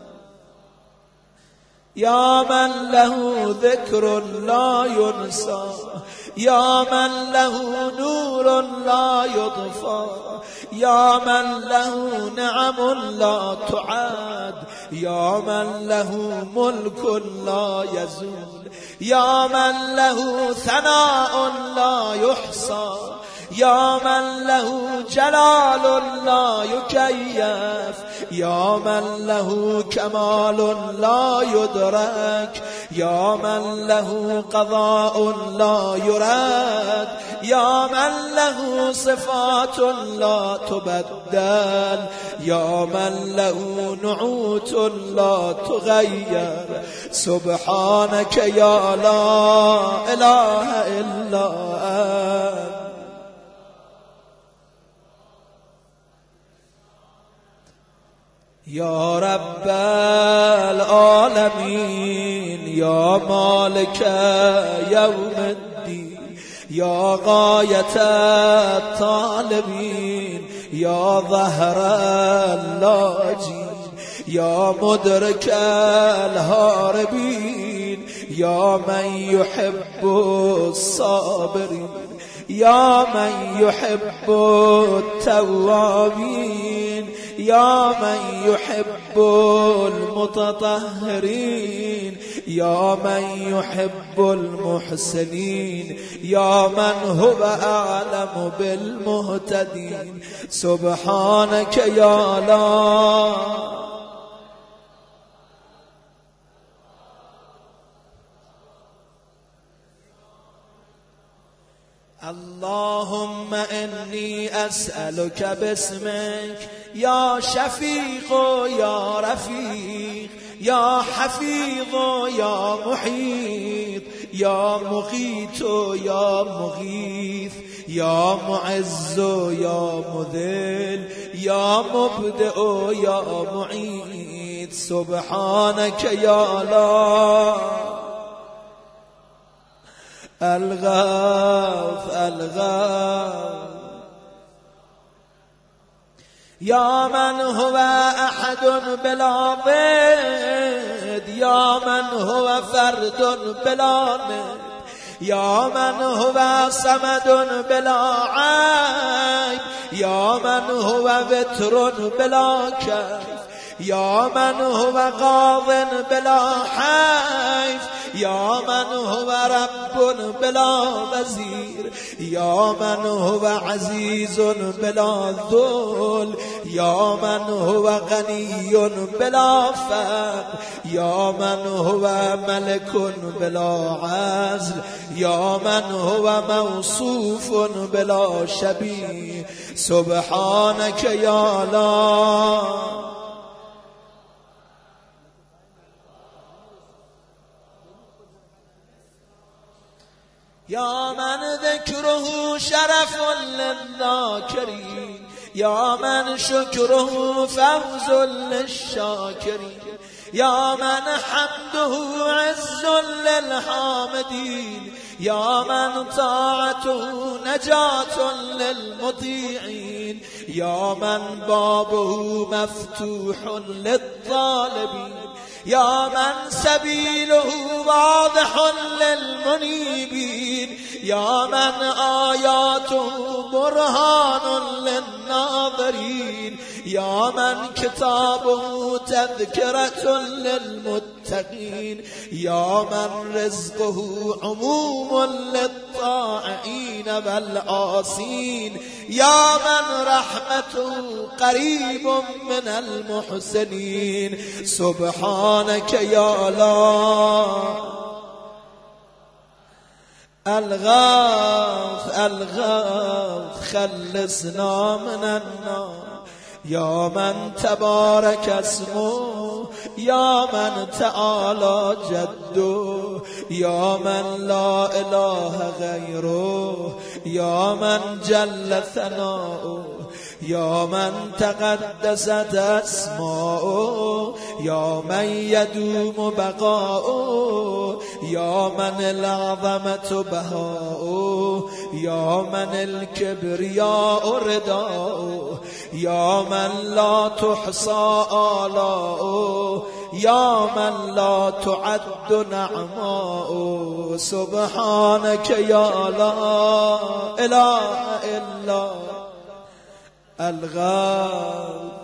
يا من له ذكر لا ينسى يا من له نور لا يطفى يا من له نعم لا تعاد يا من له ملك لا يزول يا من له ثناء لا يحصى يا من له جلال لا يكيف يا من له كمال لا يدرك يا من له قضاء لا يرد، يا من له صفات لا تبدل، يا من له نعوت لا تغير. سبحانك يا لا إله إلا أنت. يا رب العالمين، يا مالك يوم الدين، يا غاية الطالبين، يا ظهر اللاجين، يا مدرك الهاربين، يا من يحب الصابرين، يا من يحب التوابين، يا من يحب المتطهرين، يا من يحب المحسنين، يا من هو أعلم بالمهتدين. سبحانك يا لا اللهم إني أسألك باسمك يا شفيق يا رفيق يا حفيظ يا محيط يا مغيث يا مغيث يا معز يا مذل يا مبدئ يا معيد. سبحانك يا لا الغاث الغاث، يا من هو أحد بلا ضد، يا من هو فرد بلا ند، يا من هو صمد بلا عيب، يا من هو وتر بلا كيف، يا من هو قاض بلا حيف، يا من هو رب بلا وزير، يا من هو عزيز بلا ذل، يا من هو غني بلا فقر، يا من هو ملك بلا عزل، يا من هو موصوف بلا شبيه. سبحانك يا لا يا من ذكره شرف للذاكرين، يا من شكره فوز للشاكرين، يا من حمده عز للحامدين، يا من طاعته نجاة للمطيعين، يا من بابه مفتوح للطالبين، يا من سبيله واضح للمنيبين، يا من آياته برهان للناظرين، يا من كتابه تذكرة للمتقين، يا من رزقه عموم للطائعين والعاصين، يا من رحمته قريب من المحسنين. سبحانك يا لا الغاث الغاث، خلصنا من النار، يا من تبارك اسمه، يا من تعالى جده، يا من لا إله غيره، يا من جل ثناؤه، يا من تقدست أسماؤه، يا من يدوم بقاؤه، يا من العظمة بهاؤه، يا من الكبرياء رداؤه، يا من لا تحصى آلاؤه، يا من لا تعد نعماؤه. سبحانك يا لا إله إلا الغاث.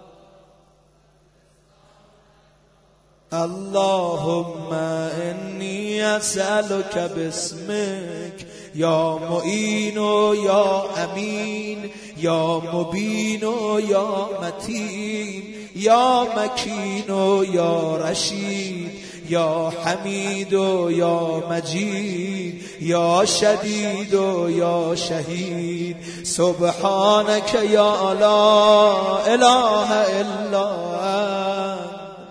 اللهم إني أسألك باسمك يا معين يا أمين يا مبين يا متين يا مكين يا رشيد یا حمید و یا مجید، یا شدید و یا شهید. سبحانك یا لا اله الا انت.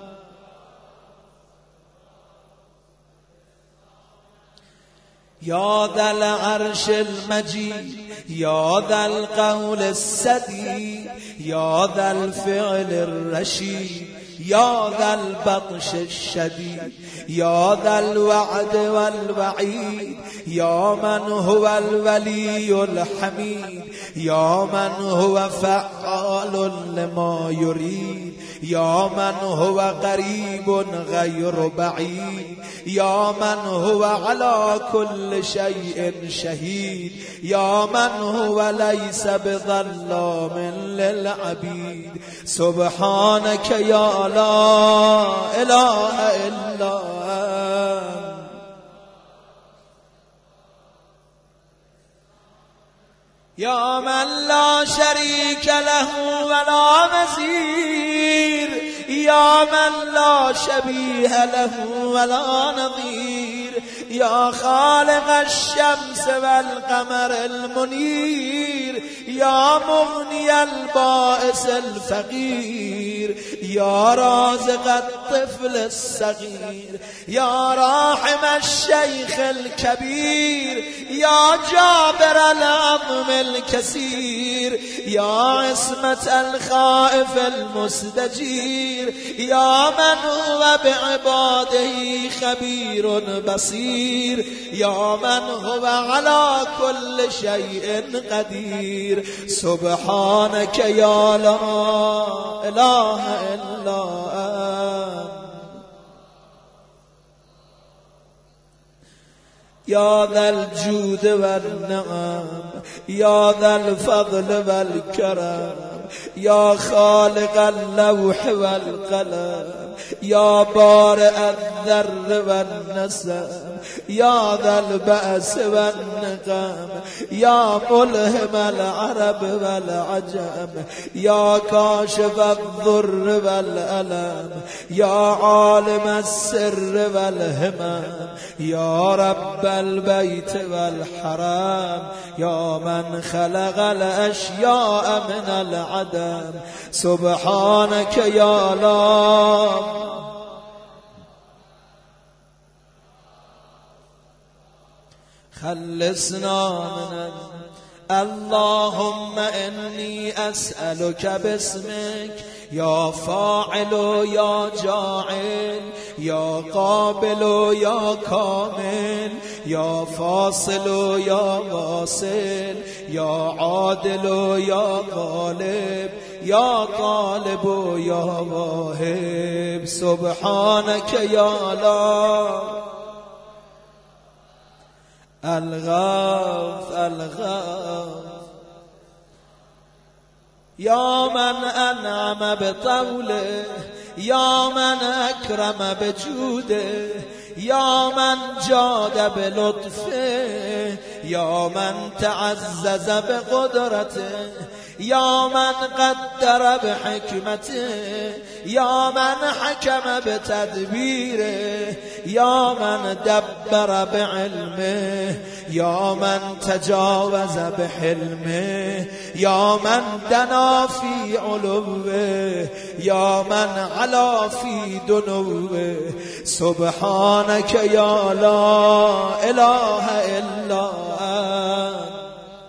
یا ذا العرش المجید، یا ذا القول السدید، یا ذا الفعل الرشید، یا ذا البطش الشدید، یا ذا الوعد والوعید، یا من هو الولی الحمید، یا من هو فعال لما یرید، یا من هو قریب غیر بعید، یا من هو علی کل شیء شهید، یا من هو لیس بظلام للعبید. سبحانك یا لا اله الا انت. یا من لا شریک له ولا نظیر، یا من لا شبیه له ولا نظیر، یا خالق الشمس والقمر المنیر، یا مغنی البائس الفقیر، یا رازق الطفل الصغیر، یا راحم الشیخ الكبیر، یا جابر العظم الكثير، یا عصمت الخائف المستجیر، یا من هو بعباده خبیر بصیر، یا من هو على كل شيء قدیر. سبحانك یا لا اله الا انت. یا ذا الجود والنعم، یا ذا الفضل والكرم، یا خالق اللوح والقلم، یا بارئ الذر والنسم، یا ذا البأس والنقم، یا ملهم العرب والعجم، یا کاشف الضر والألم، یا عالم السر والهمم، یا رب البيت والحرم، یا من خلق الاشیاء من العدم. سبحانك یا لا خلصنا من اللهم انی اسألك باسمك یا فاعل یا جاعل، یا قابل یا کامل، یا فاصل یا واصل، یا عادل یا غالب، یا طالب یا واهب. سبحانك یا لا الغوث الغوث، یا من انعم بطوله، یا من اکرم بجوده، یا من جاد بلطفه، یا من تعزز بقدرته، یا من قدر بحکمته، یا من حکم بتدبیره، یا من دبر بعلمه، یا من تجاوز بحلمه، یا من دنا فی علوه، یا من علا فی دنوه. سبحانك یا لا اله الا انت.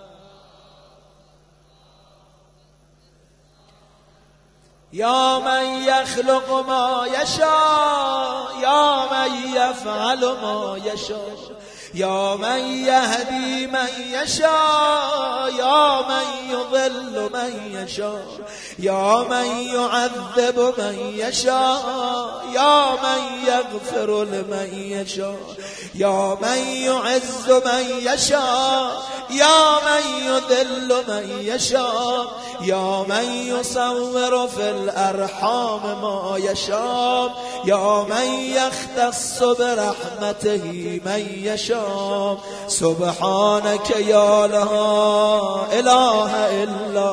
یا من یخلق ما یشاء، یا من یفعل ما یشاء، یا من یهدی من یشاء، یا من یضل من یشاء، یا من یعذب من یشاء، یا من یغفر لمن یشاء، یا من یعز من یشاء، یا من یذل من یشاء، یا من یصور فی الارحام ما یشاء، یا من یختص برحمته من یشاء. سبحانك یا لا اله الا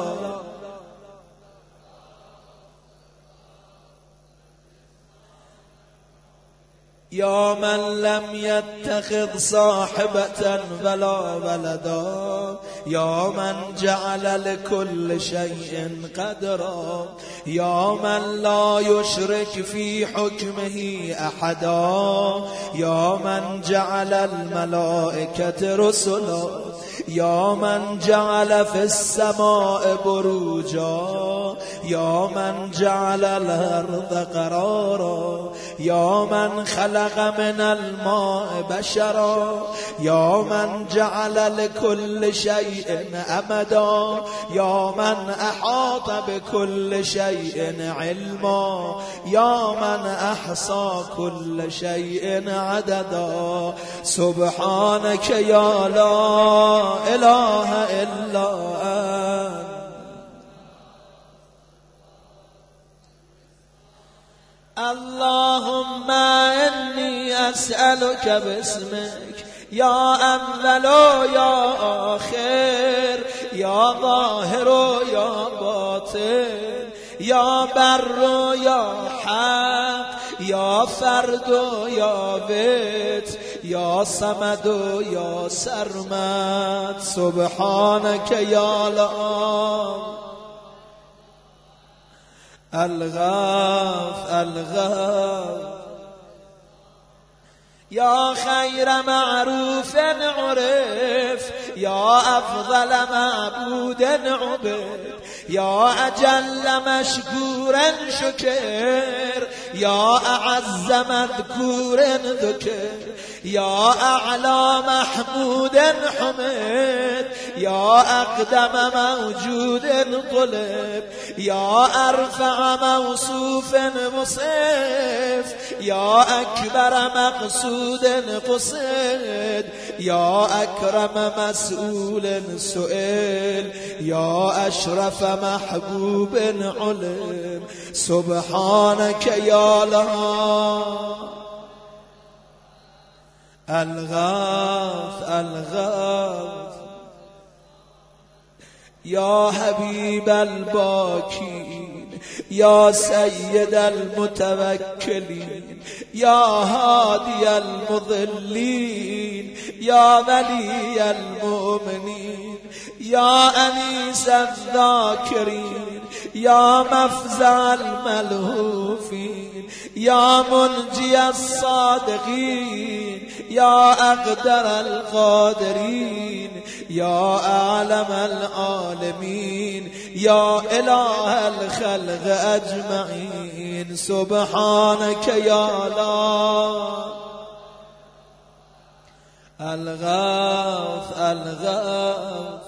يا من لم يتخذ صاحبة ولا ولدا، يا من جعل لكل شيء قدرا، يا من لا يشرك في حكمه أحدا، يا من جعل الملائكة رسلا، يا من جعل في السماء بروجا، يا من جعل الأرض قرارا، يا من خلق من الماء بشرا، يا من جعل لكل شيء أمدا، يا من أحاط بكل شيء علما، يا من أحصى كل شيء عددا. سبحانك يا لا إله إلا أنت. اللهم إني أسألك باسمك يا أول يا آخر، يا ظاهر يا باطن، يا بر يا حق، يا فرد يا بيت، يا صمد يا سرمد. سبحانك يا لا الغاف الغاف، يا خير معروف عرف، يا أفضل معبود عبد، يا أجل مشكور شكر، يا أعز مذكور ذكر، يا أعلى محمود حمد، يا أقدم موجود طلب، يا أرفع موصوف مصف، يا أكبر مقصود قصد، يا أكرم مسؤول سئل، يا أشرف محبوب علم. سبحانك يا لا الغاث الغاث، يا حبيب الباكين، يا سيد المتوكلين، يا هادي المضلين، يا ولي المؤمنين، يا أنيس الذاكرين، يا مفزع الملهوفين، يا منجي الصادقين، يا أقدر القادرين، يا أعلم العالمين، يا إله الخلق أجمعين. سبحانك يا لا الغاث الغاث،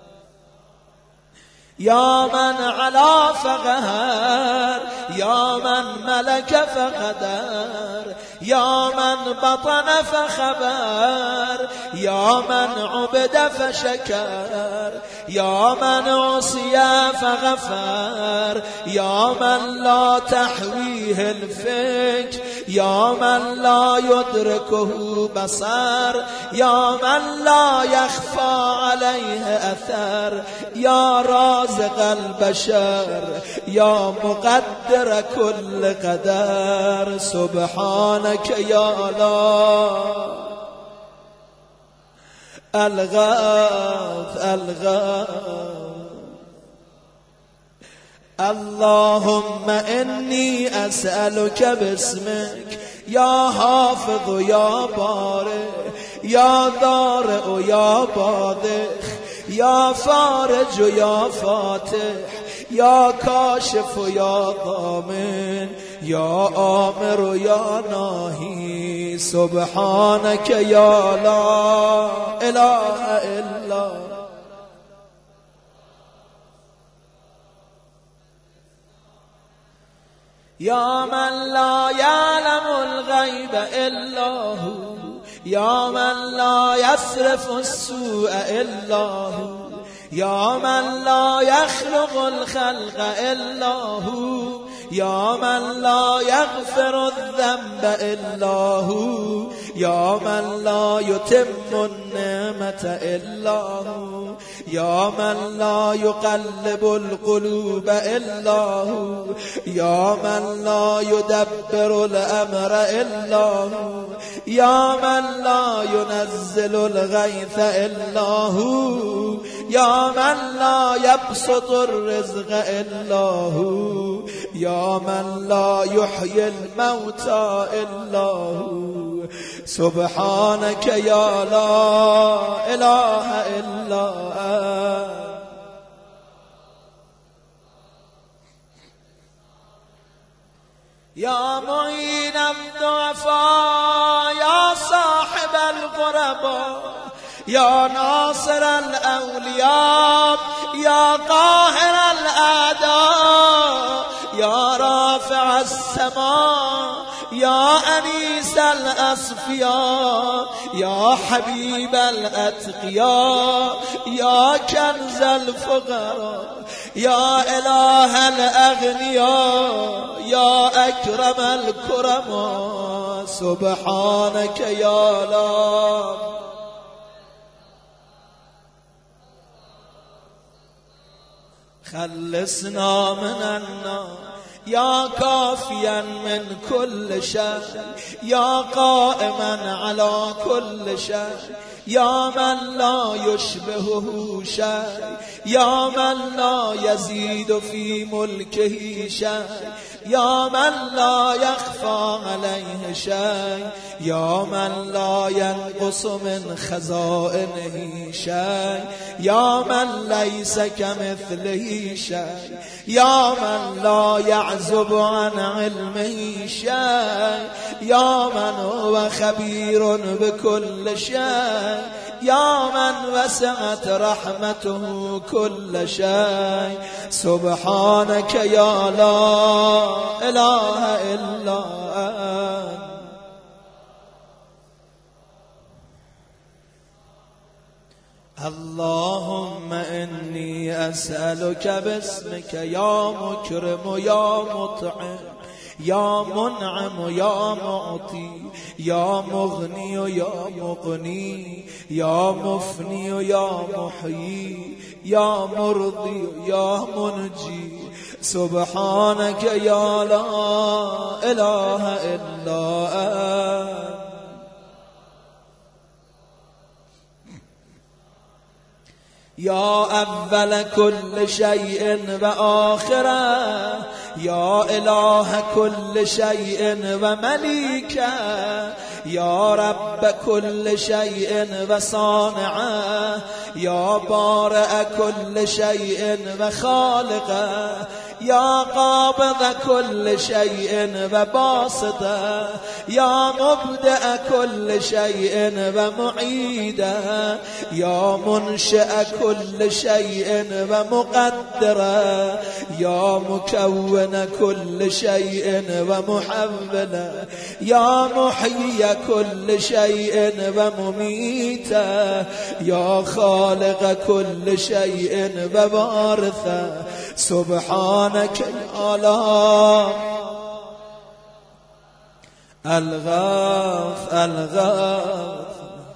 يا من علا فقهر، يا من ملك فقدر، يا من بطن فخبر، يا من عبد فشكر، يا من عصي فغفر، يا من لا تحويه الفكر، يا من لا يدركه بصر، يا من لا يخفى عليه أثر، يا رازق البشر، يا مقدر كل قدر. سبحانك يا لا الغاث الغاث. اللهم إني أسألك باسمك يا حافظ يا بارئ، يا ضارئ يا باذخ، يا فارج يا فاتح، يا كاشف يا ضامن، يا آمر يا ناهي. سبحانك يا لا إله إلا أنت. يا من لا يعلم الغيب إلا هو، يا من لا يصرف السوء إلا هو، يا من لا يخلق الخلق إلا هو، يا من لا يغفر الذنب إلا هو، يا من لا يتم النعمة إلا هو، يا من لا يقلب القلوب إلا هو، يا من لا يدبر الأمر إلا هو، يا من لا ينزل الغيث إلا هو، يا من لا يبسط الرزق إلا هو، يا من لا يحيي الموتى إلا هو. سبحانك يا لا إله إلا أنت. يا معين الضعفاء، يا صاحب الغرباء، يا ناصر الأولياء، يا قاهر الأعداء، يا رافع السماء، يا أنيس الأصفياء، يا حبيب الأتقياء، يا كنز الفقراء، يا إله الأغنياء، يا أكرم الكرماء. سبحانك يا لا خلصنا من النار، يا كافيا من كل شر، يا قائما على كل شر، يا من لا يشبهه شيء، يا من لا يزيد في ملكه شيء، يا من لا يخفى عليه شيء، يا من لا ينقص من خزائنه شيء، يا من ليس كمثله شيء، يا من لا يعزب عن علمه شيء، يا من هو خبير بكل شيء، يا من وسعت رحمته كل شيء. سبحانك يا لا إله إلا أنت. اللهم إني أسألك باسمك يا مكرم يا مطعم يا منعم يا معطي يا مغني يا مغني يا مفني يا محيي يا مرضي يا منجي. سبحانك يا لا إله إلا أنت. يا أول كل شيء وآخره، يا إله كل شيء ومليكه، يا رب كل شيء وصانعه، يا بارئ كل شيء وخالقه، يا قابض كل شيء وباسطه، يا مبدأ كل شيء ومعيده، يا منشئ كل شيء ومقدره، يا مكون كل شيء ومحوله، يا محيي كل شيء ومميته، يا خالق كل شيء ووارثه. سبحانك يا لا الغاف الغاف.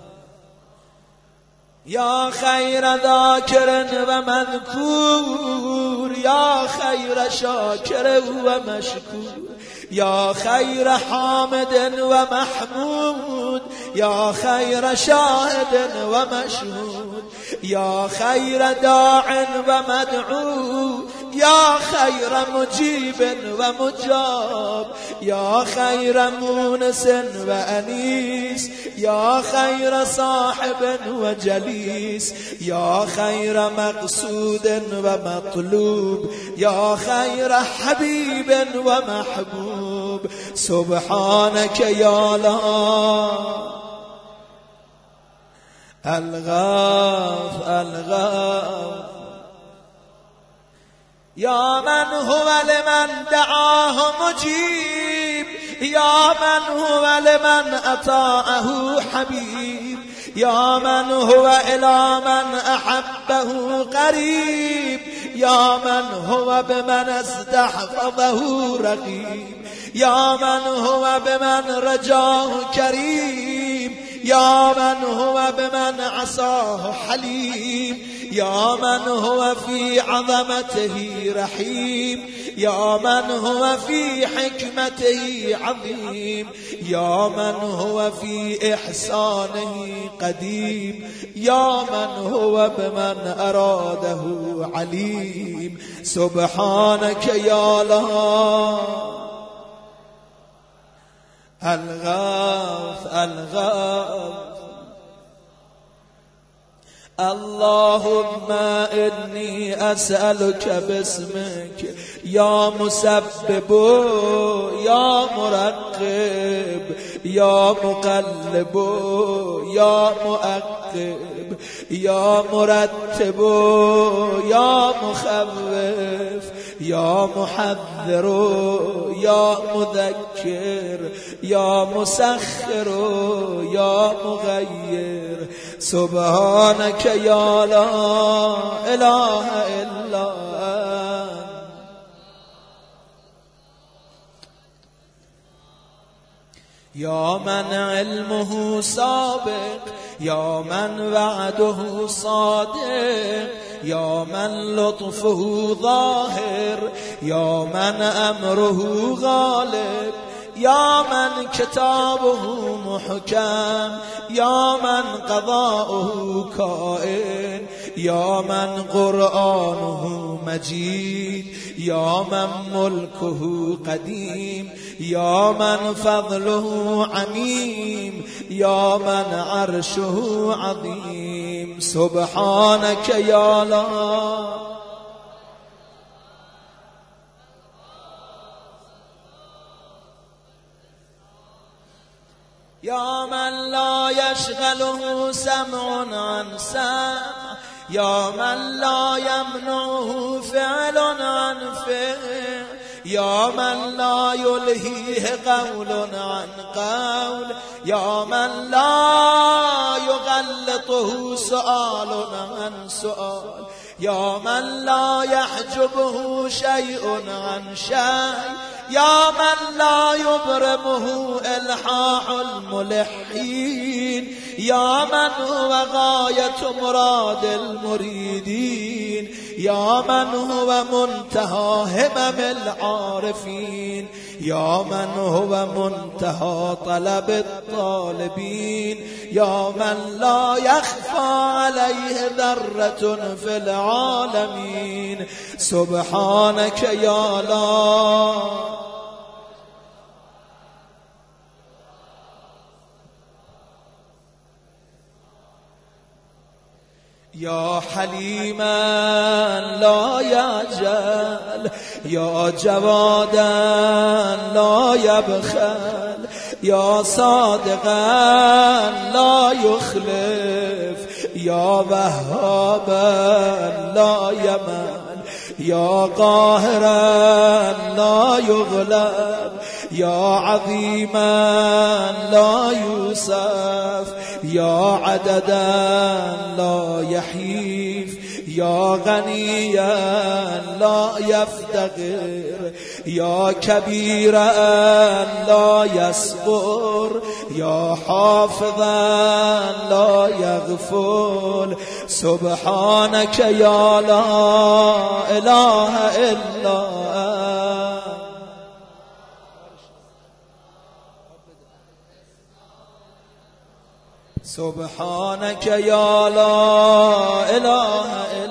يا خير ذاكر ومذكور، يا خير شاكر ومشكور، يا خير حامد ومحمود، يا خير شاهد ومشهود، يا خير داع ومدعو، يا خير مجيب ومجاب، يا خير مونس وأنيس، يا خير صاحب وجليس، يا خير مقصود ومطلوب، يا خير حبيب ومحبوب. سبحانك يا لا الغاف الغاف. يا من هو لمن دعاه مجيب، يا من هو لمن أطاعه حبيب، يا من هو إلى من أحبه قريب، يا من هو بمن استحفظه رقيب، يا من هو بمن رجاه كريم، يا من هو بمن عصاه حليم، يا من هو في عظمته رحيم، يا من هو في حكمته عظيم، يا من هو في إحسانه قديم، يا من هو بمن أراده عليم. سبحانك يا الله الغاث الغاث. اللهم إني أسألك باسمك يا مسبب يا مرقب يا مقلب يا مؤقب يا مرتب يا مخوف يا محذر يا مذكر يا مسخر يا مغير. سبحانك يا لا إله إلا أنت. يا من علمه سابق، يا من وعده صادق، يا من لطفه ظاهر، يا من أمره غالب، يا من كتابه محكم، يا من قضاؤه كائن، يا من قرآنه مجيد، يا من ملكه قديم، يا من فضله عميم، يا من عرشه عظيم. سبحانك يا الله يا من لا يشغله سمع عن سمع، يا من لا يمنعه فعل عن فعل، يا من لا يلهيه قول عن قول، يا من لا يغلطه سؤال عن سؤال، يا من لا يحجبه شيء عن شيء، يا من لا يبرمه إلحاح الملحين، يا من هو غاية مراد المريدين، يا من هو منتهى همم العارفين، يا من هو منتهى طلب الطالبين، يا من لا يخفى عليه ذرة في العالمين. سبحانك يا الله يا حليما لا يعجل، يا جوادا لا يبخل، يا صادقا لا يخلف، يا وهابا لا يمل، يا قاهرا لا يغلب، يا عظيما لا يوصف، يا عددا لا يحيف، يا غنيا لا يفتقر، يا كبيرا لا يصغر، يا حافظا لا يغفل. سبحانك يا لا إله إلا أنت. سبحانك يا لا إله إلا